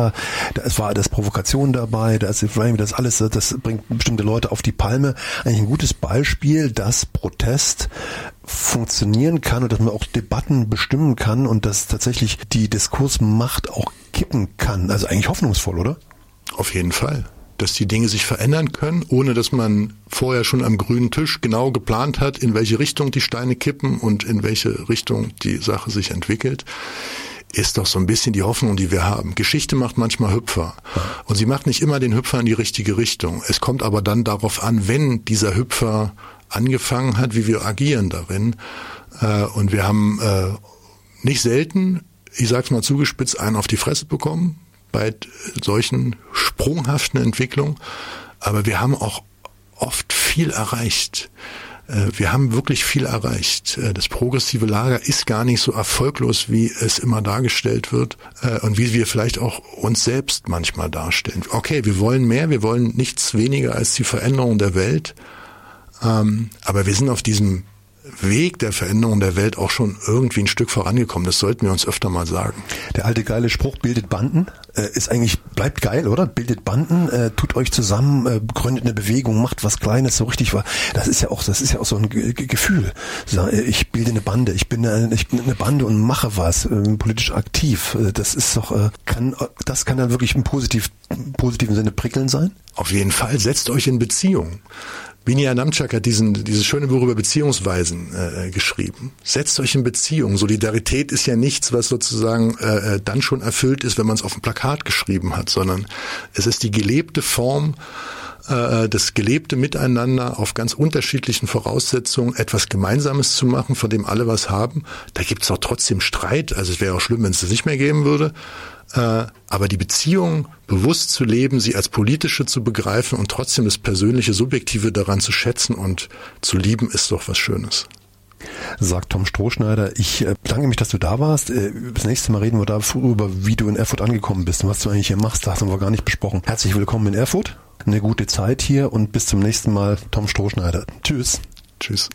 war das Provokation dabei, das alles, das bringt bestimmte Leute auf die Palme. Eigentlich ein gutes Beispiel, dass Protest funktionieren kann und dass man auch Debatten bestimmen kann und dass tatsächlich die Diskursmacht auch kippen kann. Also eigentlich hoffnungsvoll, oder? Auf jeden Fall. Dass die Dinge sich verändern können, ohne dass man vorher schon am grünen Tisch genau geplant hat, in welche Richtung die Steine kippen und in welche Richtung die Sache sich entwickelt, ist doch so ein bisschen die Hoffnung, die wir haben. Geschichte macht manchmal Hüpfer und sie macht nicht immer den Hüpfer in die richtige Richtung. Es kommt aber dann darauf an, wenn dieser Hüpfer angefangen hat, wie wir agieren darin. Und wir haben nicht selten, ich sag's mal zugespitzt, einen auf die Fresse bekommen, bei solchen sprunghaften Entwicklungen, aber wir haben auch oft viel erreicht. Wir haben wirklich viel erreicht. Das progressive Lager ist gar nicht so erfolglos, wie es immer dargestellt wird und wie wir vielleicht auch uns selbst manchmal darstellen. Okay, wir wollen mehr, wir wollen nichts weniger als die Veränderung der Welt, aber wir sind auf diesem Weg der Veränderung der Welt auch schon irgendwie ein Stück vorangekommen. Das sollten wir uns öfter mal sagen. Der alte geile Spruch, bildet Banden, bleibt geil, oder? Bildet Banden, tut euch zusammen, gründet eine Bewegung, macht was Kleines, so richtig war. Das ist ja auch so ein Gefühl. Ich bilde eine Bande, ich bin eine Bande und mache was, politisch aktiv. Das ist doch, kann dann wirklich im positiven Sinne prickeln sein? Auf jeden Fall, setzt euch in Beziehung. Binja Namczak hat dieses schöne Buch über Beziehungsweisen geschrieben. Setzt euch in Beziehung. Solidarität ist ja nichts, was sozusagen dann schon erfüllt ist, wenn man es auf dem Plakat geschrieben hat, sondern es ist die gelebte Form, das gelebte Miteinander auf ganz unterschiedlichen Voraussetzungen, etwas Gemeinsames zu machen, von dem alle was haben. Da gibt es auch trotzdem Streit. Also es wäre auch schlimm, wenn es das nicht mehr geben würde. Aber die Beziehung bewusst zu leben, sie als politische zu begreifen und trotzdem das persönliche, subjektive daran zu schätzen und zu lieben, ist doch was Schönes. Sagt Tom Strohschneider. Ich bedanke mich, dass du da warst. Das nächste Mal reden wir darüber, wie du in Erfurt angekommen bist und was du eigentlich hier machst. Das haben wir gar nicht besprochen. Herzlich willkommen in Erfurt. Eine gute Zeit hier und bis zum nächsten Mal. Tom Strohschneider. Tschüss. Tschüss.